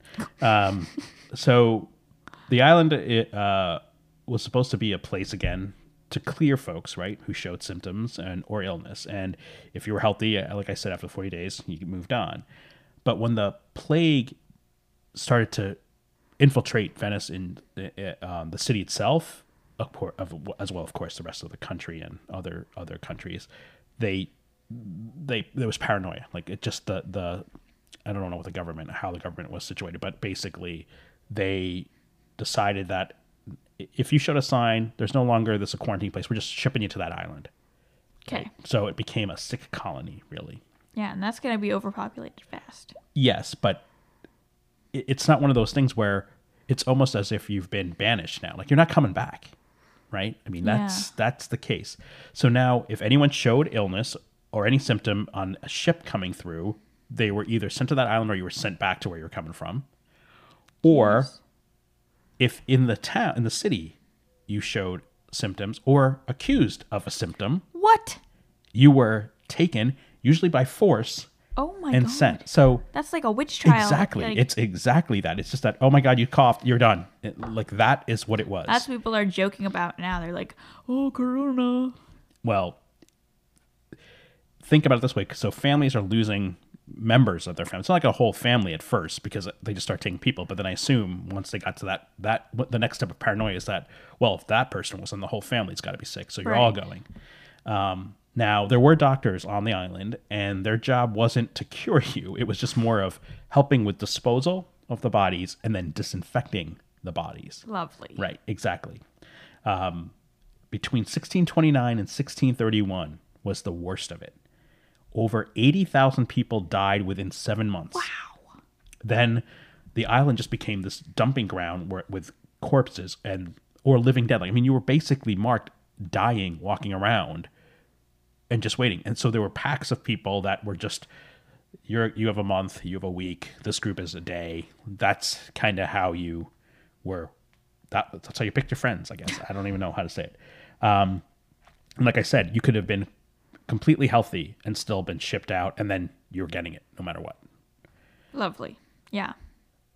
So the island was supposed to be a place again to clear folks, right, who showed symptoms or illness, and if you were healthy, like I said, after 40 days, you moved on. But when the plague started to infiltrate Venice in the city itself, as well, of course, the rest of the country and other countries, there was paranoia. Like it just the I don't know how the government was situated, but basically they decided that if you showed a sign, there's no longer this a quarantine place. We're just shipping you to that island. Okay. So it became a sick colony, really. Yeah, and that's going to be overpopulated fast. Yes, but it's not one of those things where it's almost as if you've been banished now. Like you're not coming back, right? I mean, that's the case. So now if anyone showed illness or any symptom on a ship coming through, they were either sent to that island or you were sent back to where you're coming from. Or if in the city, you showed symptoms or accused of a symptom, What? you were taken, usually by force, Oh my and god. sent. So That's like a witch trial. exactly, Like, it's exactly that. It's just that, oh my God, you coughed, you're done. Like that is what it was. that's what people are joking about now. They're like, oh, corona. Well, think about it this way. So families are losing members of their family. It's not like a whole family at first because they just start taking people. But then I assume once they got to that the next step of paranoia is that, well, if that person was in the whole family's got to be sick. So you're all going. Now, there were doctors on the island, and their job wasn't to cure you. It was just more of helping with disposal of the bodies and then disinfecting the bodies. Lovely. Right, exactly. Between 1629 and 1631 was the worst of it. Over 80,000 people died within 7 months. Wow. Then the island just became this dumping ground with corpses or living dead. Like, I mean, you were basically marked dying, walking around, and just waiting. And so there were packs of people that were just, you have a month, you have a week, this group is a day. That's kind of how you were. That's how you picked your friends, I guess. I don't even know how to say it. And like I said, you could have been completely healthy and still been shipped out, and then you're getting it no matter what. Lovely. Yeah.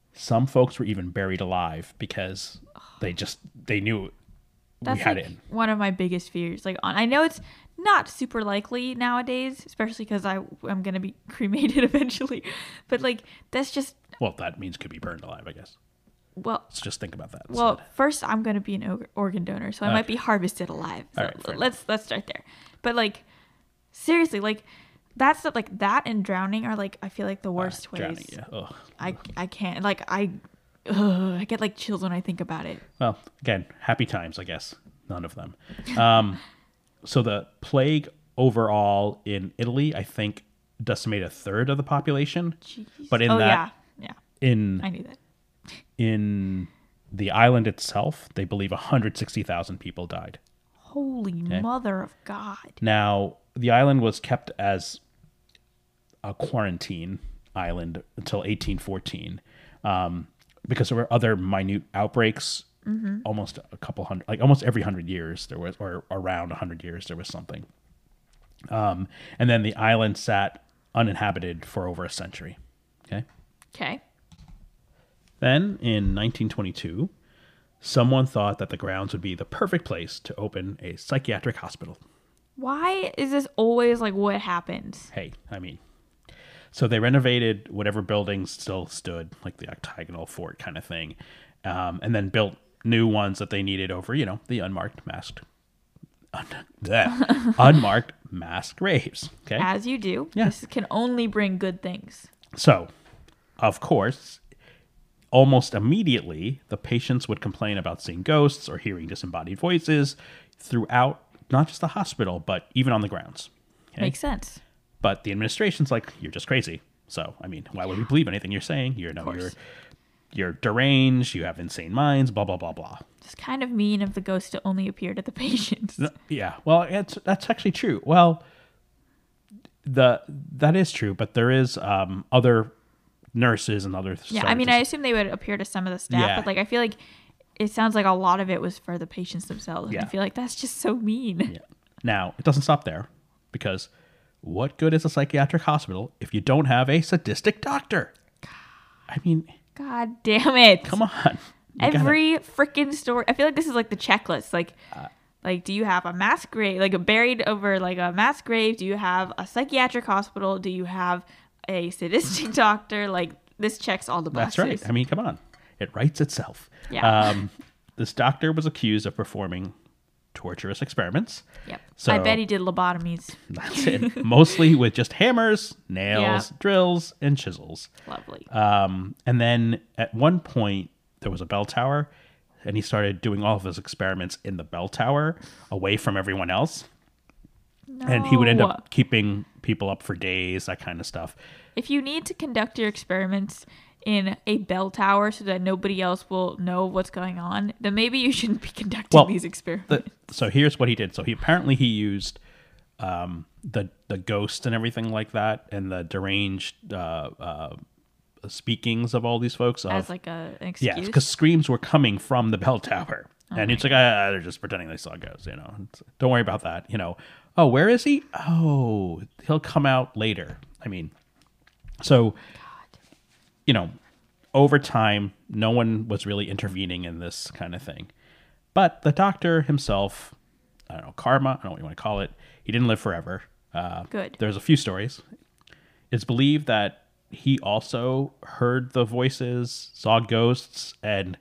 Some folks were even buried alive because they knew That's we had like it in. one of my biggest fears. Like, I know it's not super likely nowadays, especially because I'm gonna be cremated eventually. But like, that's just Well, that means could be burned alive, I guess. well. Let's just think about that. Well, instead. first I'm gonna be an organ donor, so I might Okay. be harvested alive. So All right, fair let's start there. But like, seriously, like that stuff, like that and drowning are like I feel like the worst ways. Drowning, yeah. Ugh. I can't like I get like chills when I think about it. Well, again, happy times, I guess. None of them. So the plague overall in Italy, I think, decimated a third of the population. Jeez. But in oh that, yeah, in I knew that. in the island itself, they believe 160,000 people died. Holy mother of God! Now, the island was kept as a quarantine island until 1814, because there were other minute outbreaks. Almost a couple hundred, like almost every 100 years there was, or around 100 years there was something. And then the island sat uninhabited for over a century. Okay. Okay. Then in 1922, someone thought that the grounds would be the perfect place to open a psychiatric hospital. Why is this always like what happens? Hey, I mean, so they renovated whatever buildings still stood, like the octagonal fort kind of thing, and then built new ones that they needed over, the unmarked masked graves. Okay. As you do. Yeah. This can only bring good things. So, of course, almost immediately, the patients would complain about seeing ghosts or hearing disembodied voices throughout not just the hospital, but even on the grounds. Okay? Makes sense. But the administration's like, you're just crazy. So, I mean, why would we believe anything you're saying? course. You're deranged, you have insane minds, blah, blah, blah, blah. It's kind of mean of the ghost to only appear to the patients. No, yeah, well, that's actually true. Well, that is true, but there is other nurses and other Yeah, I mean, I assume they would appear to some of the staff, Yeah. but like I feel like it sounds like a lot of it was for the patients themselves. And Yeah. I feel like that's just so mean. Yeah. Now, it doesn't stop there, because what good is a psychiatric hospital if you don't have a sadistic doctor? I mean, God damn it. come on. Every freaking story. I feel like this is like the checklist. Like, do you have a mass grave, like buried over like a mass grave? Do you have a psychiatric hospital? Do you have a sadistic doctor? Like, this checks all the boxes. That's right. I mean, come on. It writes itself. Yeah. This doctor was accused of performing torturous experiments. Yep. So I bet he did lobotomies. that's it. Mostly with just hammers, nails, Yeah. drills, and chisels. Lovely. And then at one point, there was a bell tower, and he started doing all of his experiments in the bell tower away from everyone else. And he would end No. up keeping people up for days, that kind of stuff. If you need to conduct your experiments in a bell tower so that nobody else will know what's going on, then maybe you shouldn't be conducting these experiments. So here's what he did. So he used the ghost and everything like that, and the deranged speakings of all these folks. As like an excuse. Yeah, because screams were coming from the bell tower. And it's like, they're just pretending they saw ghosts, Don't worry about that, Oh, where is he? Oh, he'll come out later. I mean, so, over time, no one was really intervening in this kind of thing. But the doctor himself, I don't know, karma, I don't know what you want to call it, he didn't live forever. Good. There's a few stories. It's believed that he also heard the voices, saw ghosts, and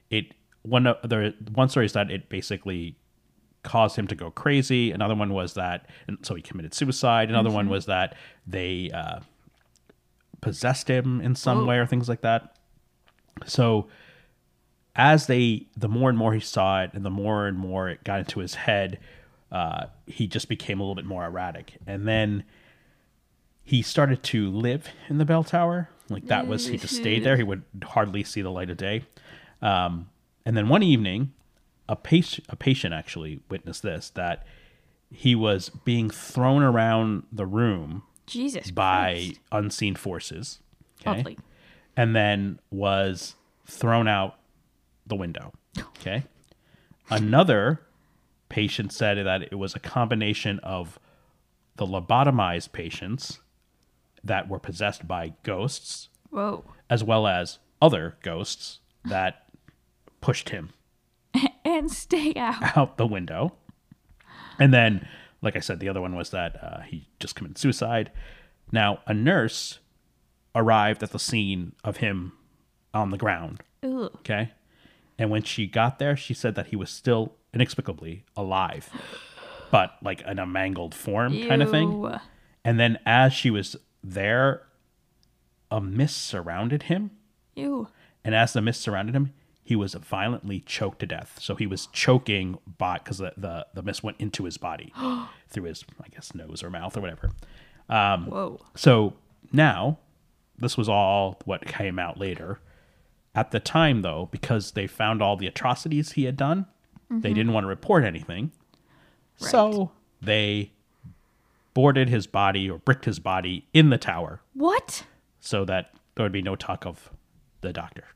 one story is that it basically caused him to go crazy. Another one was that, and so he committed suicide. Another one was that they possessed him in some way or things like that. So the more and more he saw it, and the more and more it got into his head, he just became a little bit more erratic. And then he started to live in the bell tower. Like that was, he just stayed there. He would hardly see the light of day. And then one evening, a patient actually witnessed this, that he was being thrown around the room Jesus by Christ. unseen forces. Okay? Lovely. And then was thrown out the window. Okay. Another patient said that it was a combination of the lobotomized patients that were possessed by ghosts, Whoa. as well as other ghosts that pushed him And stay out. out the window. And then, like I said, the other one was that he just committed suicide. Now, a nurse arrived at the scene of him on the ground. Ooh. Okay. And when she got there, she said that he was still inexplicably alive, but like in a mangled form kind of thing. Ew. And then as she was there, a mist surrounded him. Ew. And as the mist surrounded him, he was violently choked to death. So he was choking because the mist went into his body through his, I guess, nose or mouth or whatever. Whoa. So now, this was all what came out later. At the time, though, because they found all the atrocities he had done, they didn't want to report anything. Right. So they boarded his body or bricked his body in the tower What? so that there would be no talk of the doctor.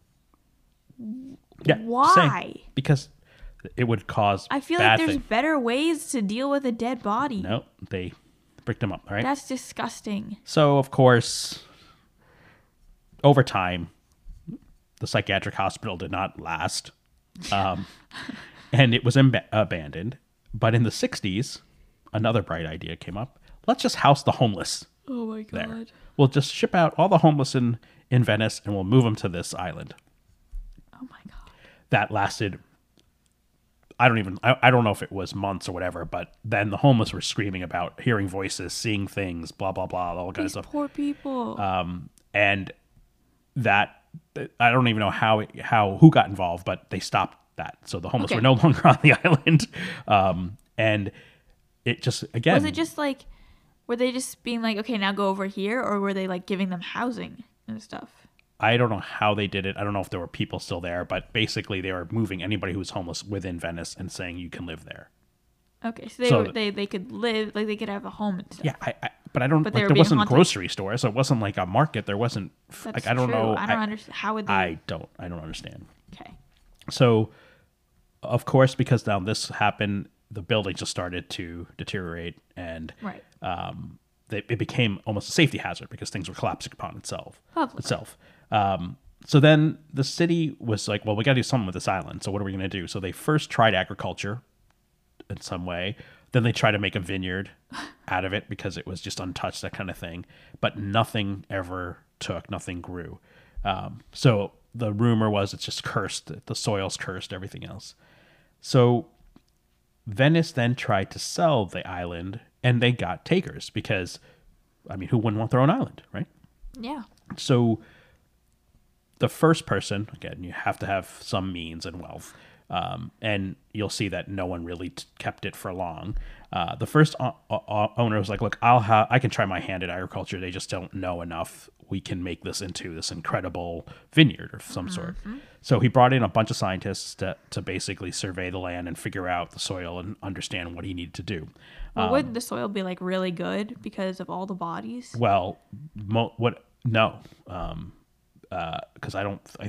Yeah. Why? Saying, because it would cause I feel bad like there's thing. better ways to deal with a dead body. No, they bricked him up, all right? That's disgusting. So, of course, over time, the psychiatric hospital did not last. And it was abandoned. But in the 60s, another bright idea came up. Let's just house the homeless Oh my there. We'll just ship out all the homeless in Venice and we'll move them to this island. Oh my god. That lasted, I don't know if it was months or whatever, but then the homeless were screaming about hearing voices, seeing things, blah, blah, blah, all kinds These of stuff. poor people. And that, I don't even know who got involved, but they stopped that. So the homeless Okay. were no longer on the island. And it just, again, Was it just like, were they just being like, okay, now go over here, or were they like giving them housing and stuff? I don't know how they did it. I don't know if there were people still there, but basically they were moving anybody who was homeless within Venice and saying you can live there. Okay, So- they could live, like they could have a home and stuff. Yeah, but I don't, But they like, were there being wasn't haunted. grocery stores. So it wasn't like a market. There wasn't, That's like, I don't true. know. I don't understand. How would they? I don't understand. Okay. So, of course, because now this happened, the building just started to deteriorate, and Right. it became almost a safety hazard because things were collapsing upon itself. Lovely. So then the city was like, well, we got to do something with this island. So what are we going to do? So they first tried agriculture in some way. Then they tried to make a vineyard out of it because it was just untouched, that kind of thing. But nothing ever took. Nothing grew. So the rumor was it's just cursed. The soil's cursed, everything else. So Venice then tried to sell the island, and they got takers because, I mean, who wouldn't want their own island, right? Yeah. So the first person, again, you have to have some means and wealth, and you'll see that no one really kept it for long. The first owner was like, look, I can try my hand at agriculture. They just don't know enough. We can make this into this incredible vineyard of some sort. So he brought in a bunch of scientists to basically survey the land and figure out the soil and understand what he needed to do. Well, would the soil be like really good because of all the bodies? Well, no, because I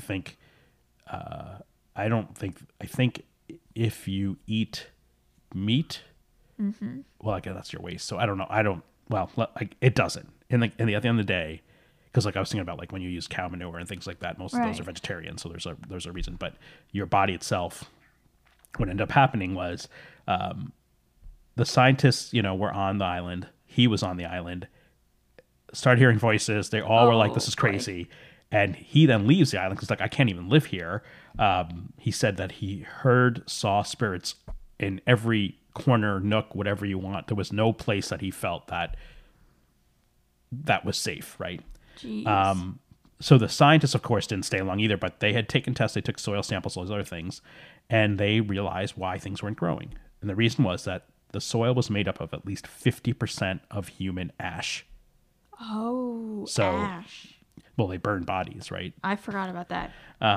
think if you eat meat, well, I guess that's your waste. So I don't know. It doesn't. At the end of the day, because like I was thinking about like when you use cow manure and things like that, most of those Right. are vegetarian. So there's a reason. But your body itself, what ended up happening was, the scientists, were on the island. He was on the island. Started hearing voices. They all were like, "This is boy. crazy." And he then leaves the island because like I can't even live here. He said that he saw spirits in every corner, nook, whatever you want. There was no place that he felt that was safe, right? Jeez. So the scientists, of course, didn't stay long either, but they had taken tests. They took soil samples, all those other things, and they realized why things weren't growing. And the reason was that the soil was made up of at least 50% of human ash. Oh, so- ash. Well, they burned bodies, right? I forgot about that.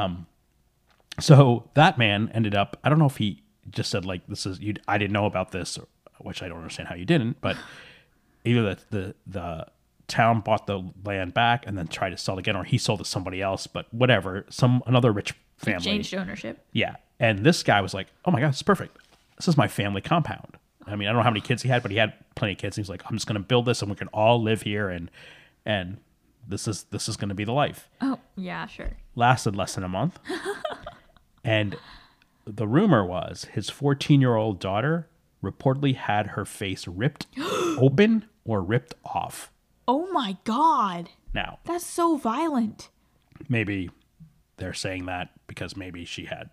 So that man ended up, I don't know if he just said like, I didn't know about this, which I don't understand how you didn't, but either the town bought the land back and then tried to sell it again, or he sold it to somebody else, but whatever, another rich family. Changed ownership. Yeah. And this guy was like, oh my God, it's perfect. This is my family compound. I mean, I don't know how many kids he had, but he had plenty of kids. He's like, I'm just going to build this and we can all live here. And this is going to be the life. Oh, yeah, sure. lasted less than a month. And the rumor was his 14-year-old daughter reportedly had her face ripped open or ripped off. Oh my God. Now, That's so violent. maybe they're saying that because maybe she had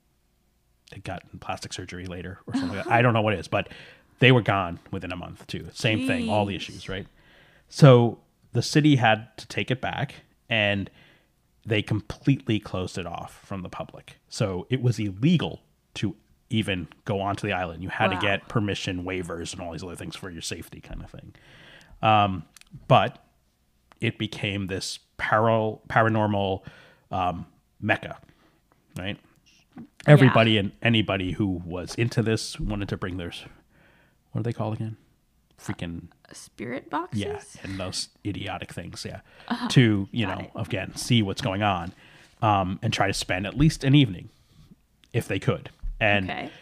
gotten plastic surgery later or something like that. I don't know what it is, but they were gone within a month too. Same thing, all the Jeez. issues, right? So the city had to take it back and they completely closed it off from the public. So it was illegal to even go onto the island. You had Wow. to get permission, waivers, and all these other things for your safety kind of thing. But it became this paranormal mecca, right? Everybody and anybody who was into this wanted to bring theirs. What are they called again? Freaking Spirit boxes? yeah, and those idiotic things, yeah. To again see what's going on, and try to spend at least an evening, if they could. And Okay.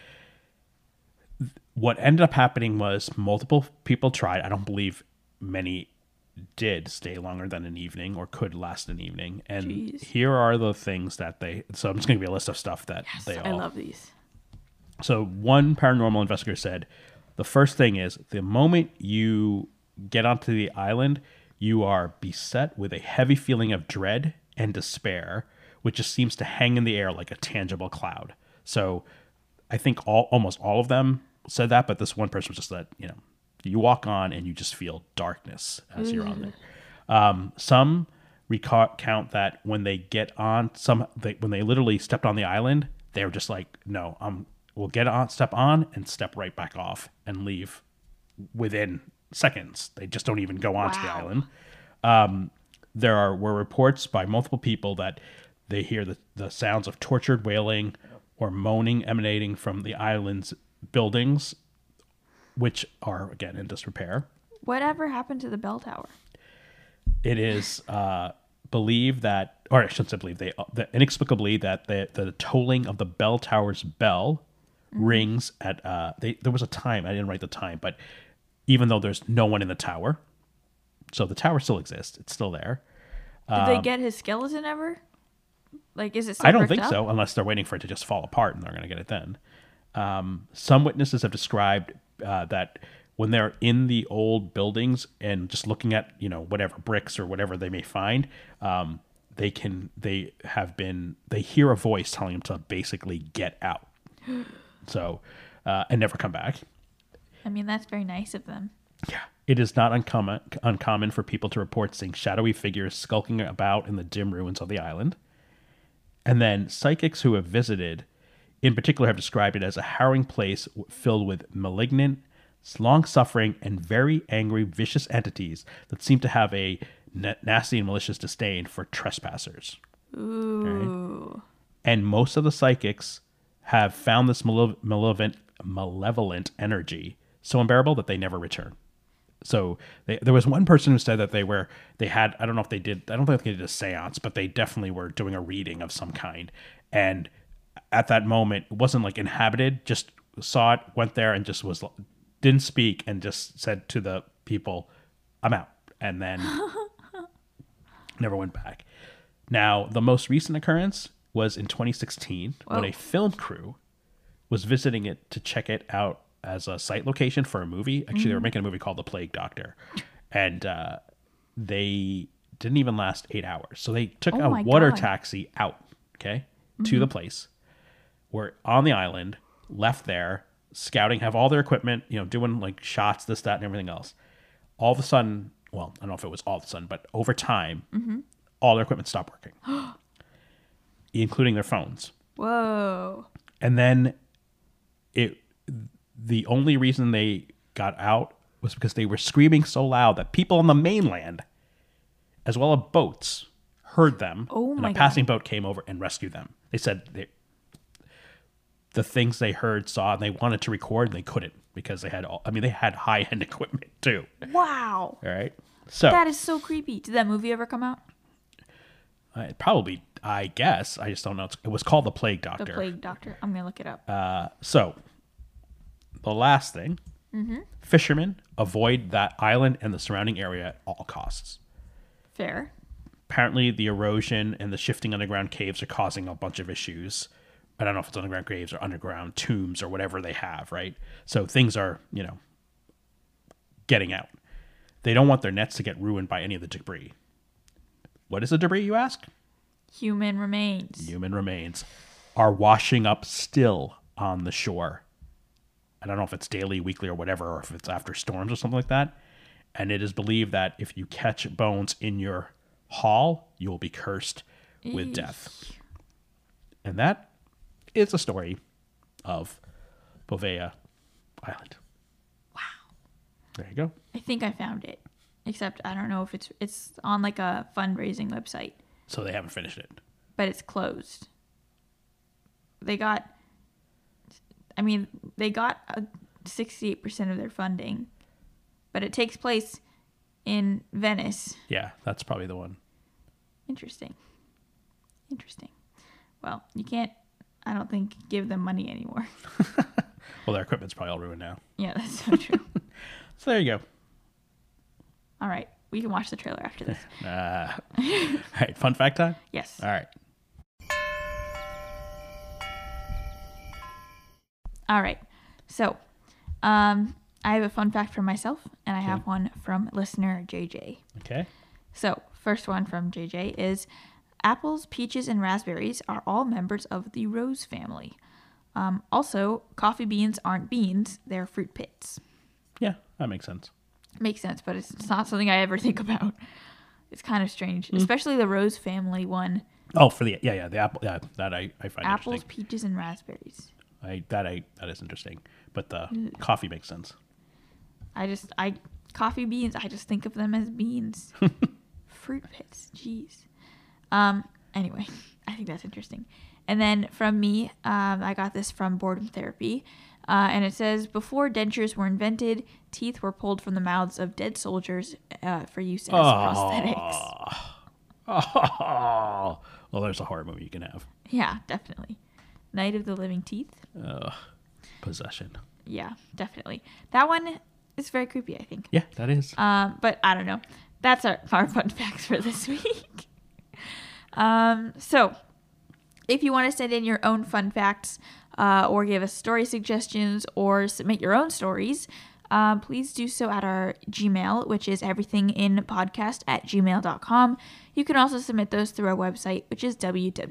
what ended up happening was multiple people tried. I don't believe many did stay longer than an evening or could last an evening. And Jeez. here are the things that they. So I'm just going to give you a list of stuff that they all. I love these. So one paranormal investigator said, the first thing is the moment you get onto the island, you are beset with a heavy feeling of dread and despair, which just seems to hang in the air like a tangible cloud. So I think almost all of them said that, but this one person was just that, you walk on and you just feel darkness as you're on there. Some recount that when they get on, when they literally stepped on the island, they were just like, no, we'll get on, step on, and step right back off and leave within seconds. They just don't even go onto the Wow. island. There were reports by multiple people that they hear the sounds of tortured wailing or moaning emanating from the island's buildings, which are, again, in disrepair. Whatever happened to the bell tower? It is believed that, or I shouldn't say believe, inexplicably that the tolling of the bell tower's bell rings at, there was a time, I didn't write the time, but even though there's no one in the tower, so the tower still exists, it's still there. Did they get his skeleton ever? Like, is it still I don't bricked think up? so, unless they're waiting for it to just fall apart and they're going to get it then. Some witnesses have described that when they're in the old buildings and just looking at, whatever bricks or whatever they may find, they hear a voice telling them to basically get out. So, and never come back. I mean, that's very nice of them. Yeah. It is not uncommon for people to report seeing shadowy figures skulking about in the dim ruins of the island. And then psychics who have visited, in particular, have described it as a harrowing place filled with malignant, long-suffering, and very angry, vicious entities that seem to have a nasty and malicious disdain for trespassers. Ooh. And most of the psychics have found this malevolent energy so unbearable that they never return. So there was one person who said that they had, I don't know if they did, I don't think they did a seance, but they definitely were doing a reading of some kind. And at that moment, it wasn't like inhabited, just saw it, went there and just didn't speak and just said to the people, I'm out. And then never went back. Now, the most recent occurrence was in 2016 when a film crew was visiting it to check it out as a site location for a movie. Actually, they were making a movie called The Plague Doctor. And they didn't even last 8 hours. So they took Oh a my water God. taxi out, to the place. Were on the island, left there, scouting, have all their equipment, doing like shots, this, that, and everything else. All of a sudden, well, I don't know if it was all of a sudden, but over time, all their equipment stopped working, including their phones. Whoa. And then the only reason they got out was because they were screaming so loud that people on the mainland, as well as boats, heard them. Oh and my a God. passing boat came over and rescued them. They said the things they heard, saw, and they wanted to record, and they couldn't because they had they had high-end equipment too. Wow. All right. So That is so creepy. Did that movie ever come out? probably, I guess, I just don't know. It was called The Plague The Doctor. Plague Doctor. I'm going to look it up. So, the last thing, fishermen avoid that island and the surrounding area at all costs. Fair. apparently the erosion and the shifting underground caves are causing a bunch of issues. I don't know if it's underground caves or underground tombs or whatever they have, right? So things are, getting out. They don't want their nets to get ruined by any of the debris. What is the debris, you ask? Human remains. Human remains are washing up still on the shore. I don't know if it's daily, weekly, or whatever, or if it's after storms or something like that. And it is believed that if you catch bones in your haul, you will be cursed with death. And that is the story of Bovea Island. Wow. There you go. I think I found it. Except I don't know if it's on like a fundraising website. So they haven't finished it. But it's closed. They got 68% of their funding. But it takes place in Venice. Yeah, that's probably the one. Interesting. Well, you can't, I don't think, give them money anymore. Well, their equipment's probably all ruined now. Yeah, that's so true. So there you go. All right. We can watch the trailer after this. All right, fun fact time? Yes. All right. All right. So, I have a fun fact for myself, and I have one from listener JJ. Okay. So, first one from JJ is apples, peaches, and raspberries are all members of the rose family. Also, coffee beans aren't beans, they're fruit pits. Yeah, that makes sense. Makes sense, but it's not something I ever think about. It's kind of strange, especially the rose family one. Oh, for the apple, that I find Apples, interesting. peaches, and raspberries. That is interesting, but the coffee makes sense. Coffee beans, I just think of them as beans. Fruit pits, jeez. Anyway, I think that's interesting. And then from me, I got this from Boredom Therapy. And it says, before dentures were invented, teeth were pulled from the mouths of dead soldiers for use as prosthetics. Oh, well, there's a horror movie you can have. Yeah, definitely. Night of the Living Teeth. Possession. Yeah, definitely. That one is very creepy, I think. Yeah, that is. But I don't know. That's our fun facts for this week. So, if you want to send in your own fun facts or give us story suggestions or submit your own stories, please do so at our Gmail, which is everythinginpodcast@gmail.com. You can also submit those through our website, which is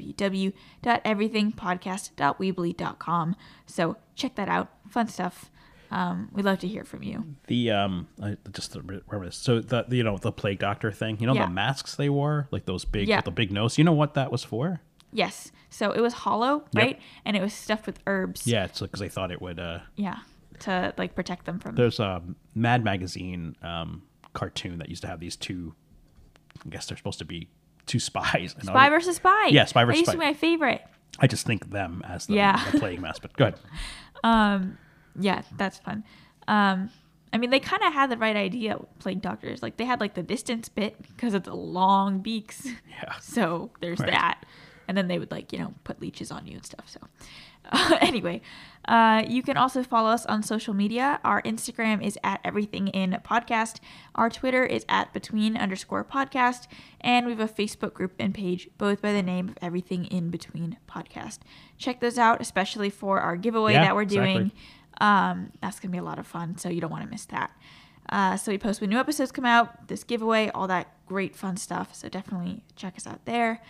www.everythingpodcast.weebly.com. So check that out. Fun stuff. We'd love to hear from you. I just remember this. So the plague doctor thing, Yeah. the masks they wore, like those big, Yeah. with the big nose. You know what that was for? Yes. So it was hollow, right? And it was stuffed with herbs. Yeah, it's because they thought it would. Yeah. To like protect them from. There's a Mad Magazine cartoon that used to have these two. I guess they're supposed to be two spies. Spy versus Spy. Yeah, Spy versus That used Spy. to be my favorite. I just think them as the plague mask. But go ahead. Yeah, that's fun. I mean, they kind of had the right idea, plague doctors. Like, they had, like, the distance bit because of the long beaks. Yeah. So there's Right. that. And then they would, like, put leeches on you and stuff. So anyway, you can also follow us on social media. Our Instagram is @everythinginpodcast. Our Twitter is @between_podcast. And we have a Facebook group and page, both by the name of Everything in Between Podcast. Check those out, especially for our giveaway Yeah, that we're doing. exactly. That's going to be a lot of fun, so you don't want to miss that. So we post when new episodes come out, this giveaway, all that great fun stuff. So definitely check us out there.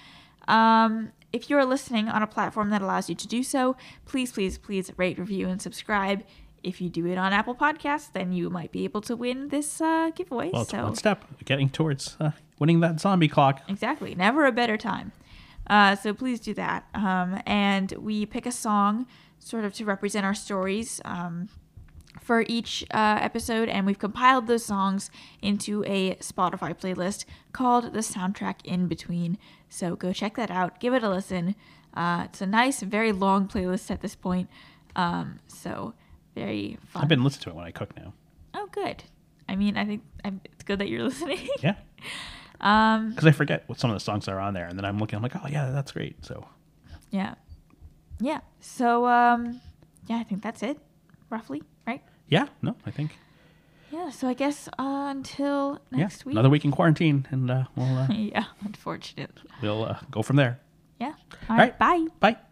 If you're listening on a platform that allows you to do so, please, please, please rate, review, and subscribe. If you do it on Apple Podcasts, then you might be able to win this giveaway. Well, it's one step getting towards winning that zombie clock. Exactly. Never a better time. So please do that. And we pick a song sort of to represent our stories for each episode, and we've compiled those songs into a Spotify playlist called The Soundtrack In Between. So go check that out. Give it a listen. It's a nice, very long playlist at this point. So very fun. I've been listening to it when I cook now. Oh, good. I mean, I think it's good that you're listening. Yeah. Because I forget what some of the songs are on there, and then I'm looking, I'm like, oh yeah, that's great. So Yeah. So, I think that's it, roughly, right? yeah, no, I think Yeah, so I guess until next week. Another week in quarantine, and Yeah, unfortunately. we'll go from there. Yeah. All right. Bye. Bye.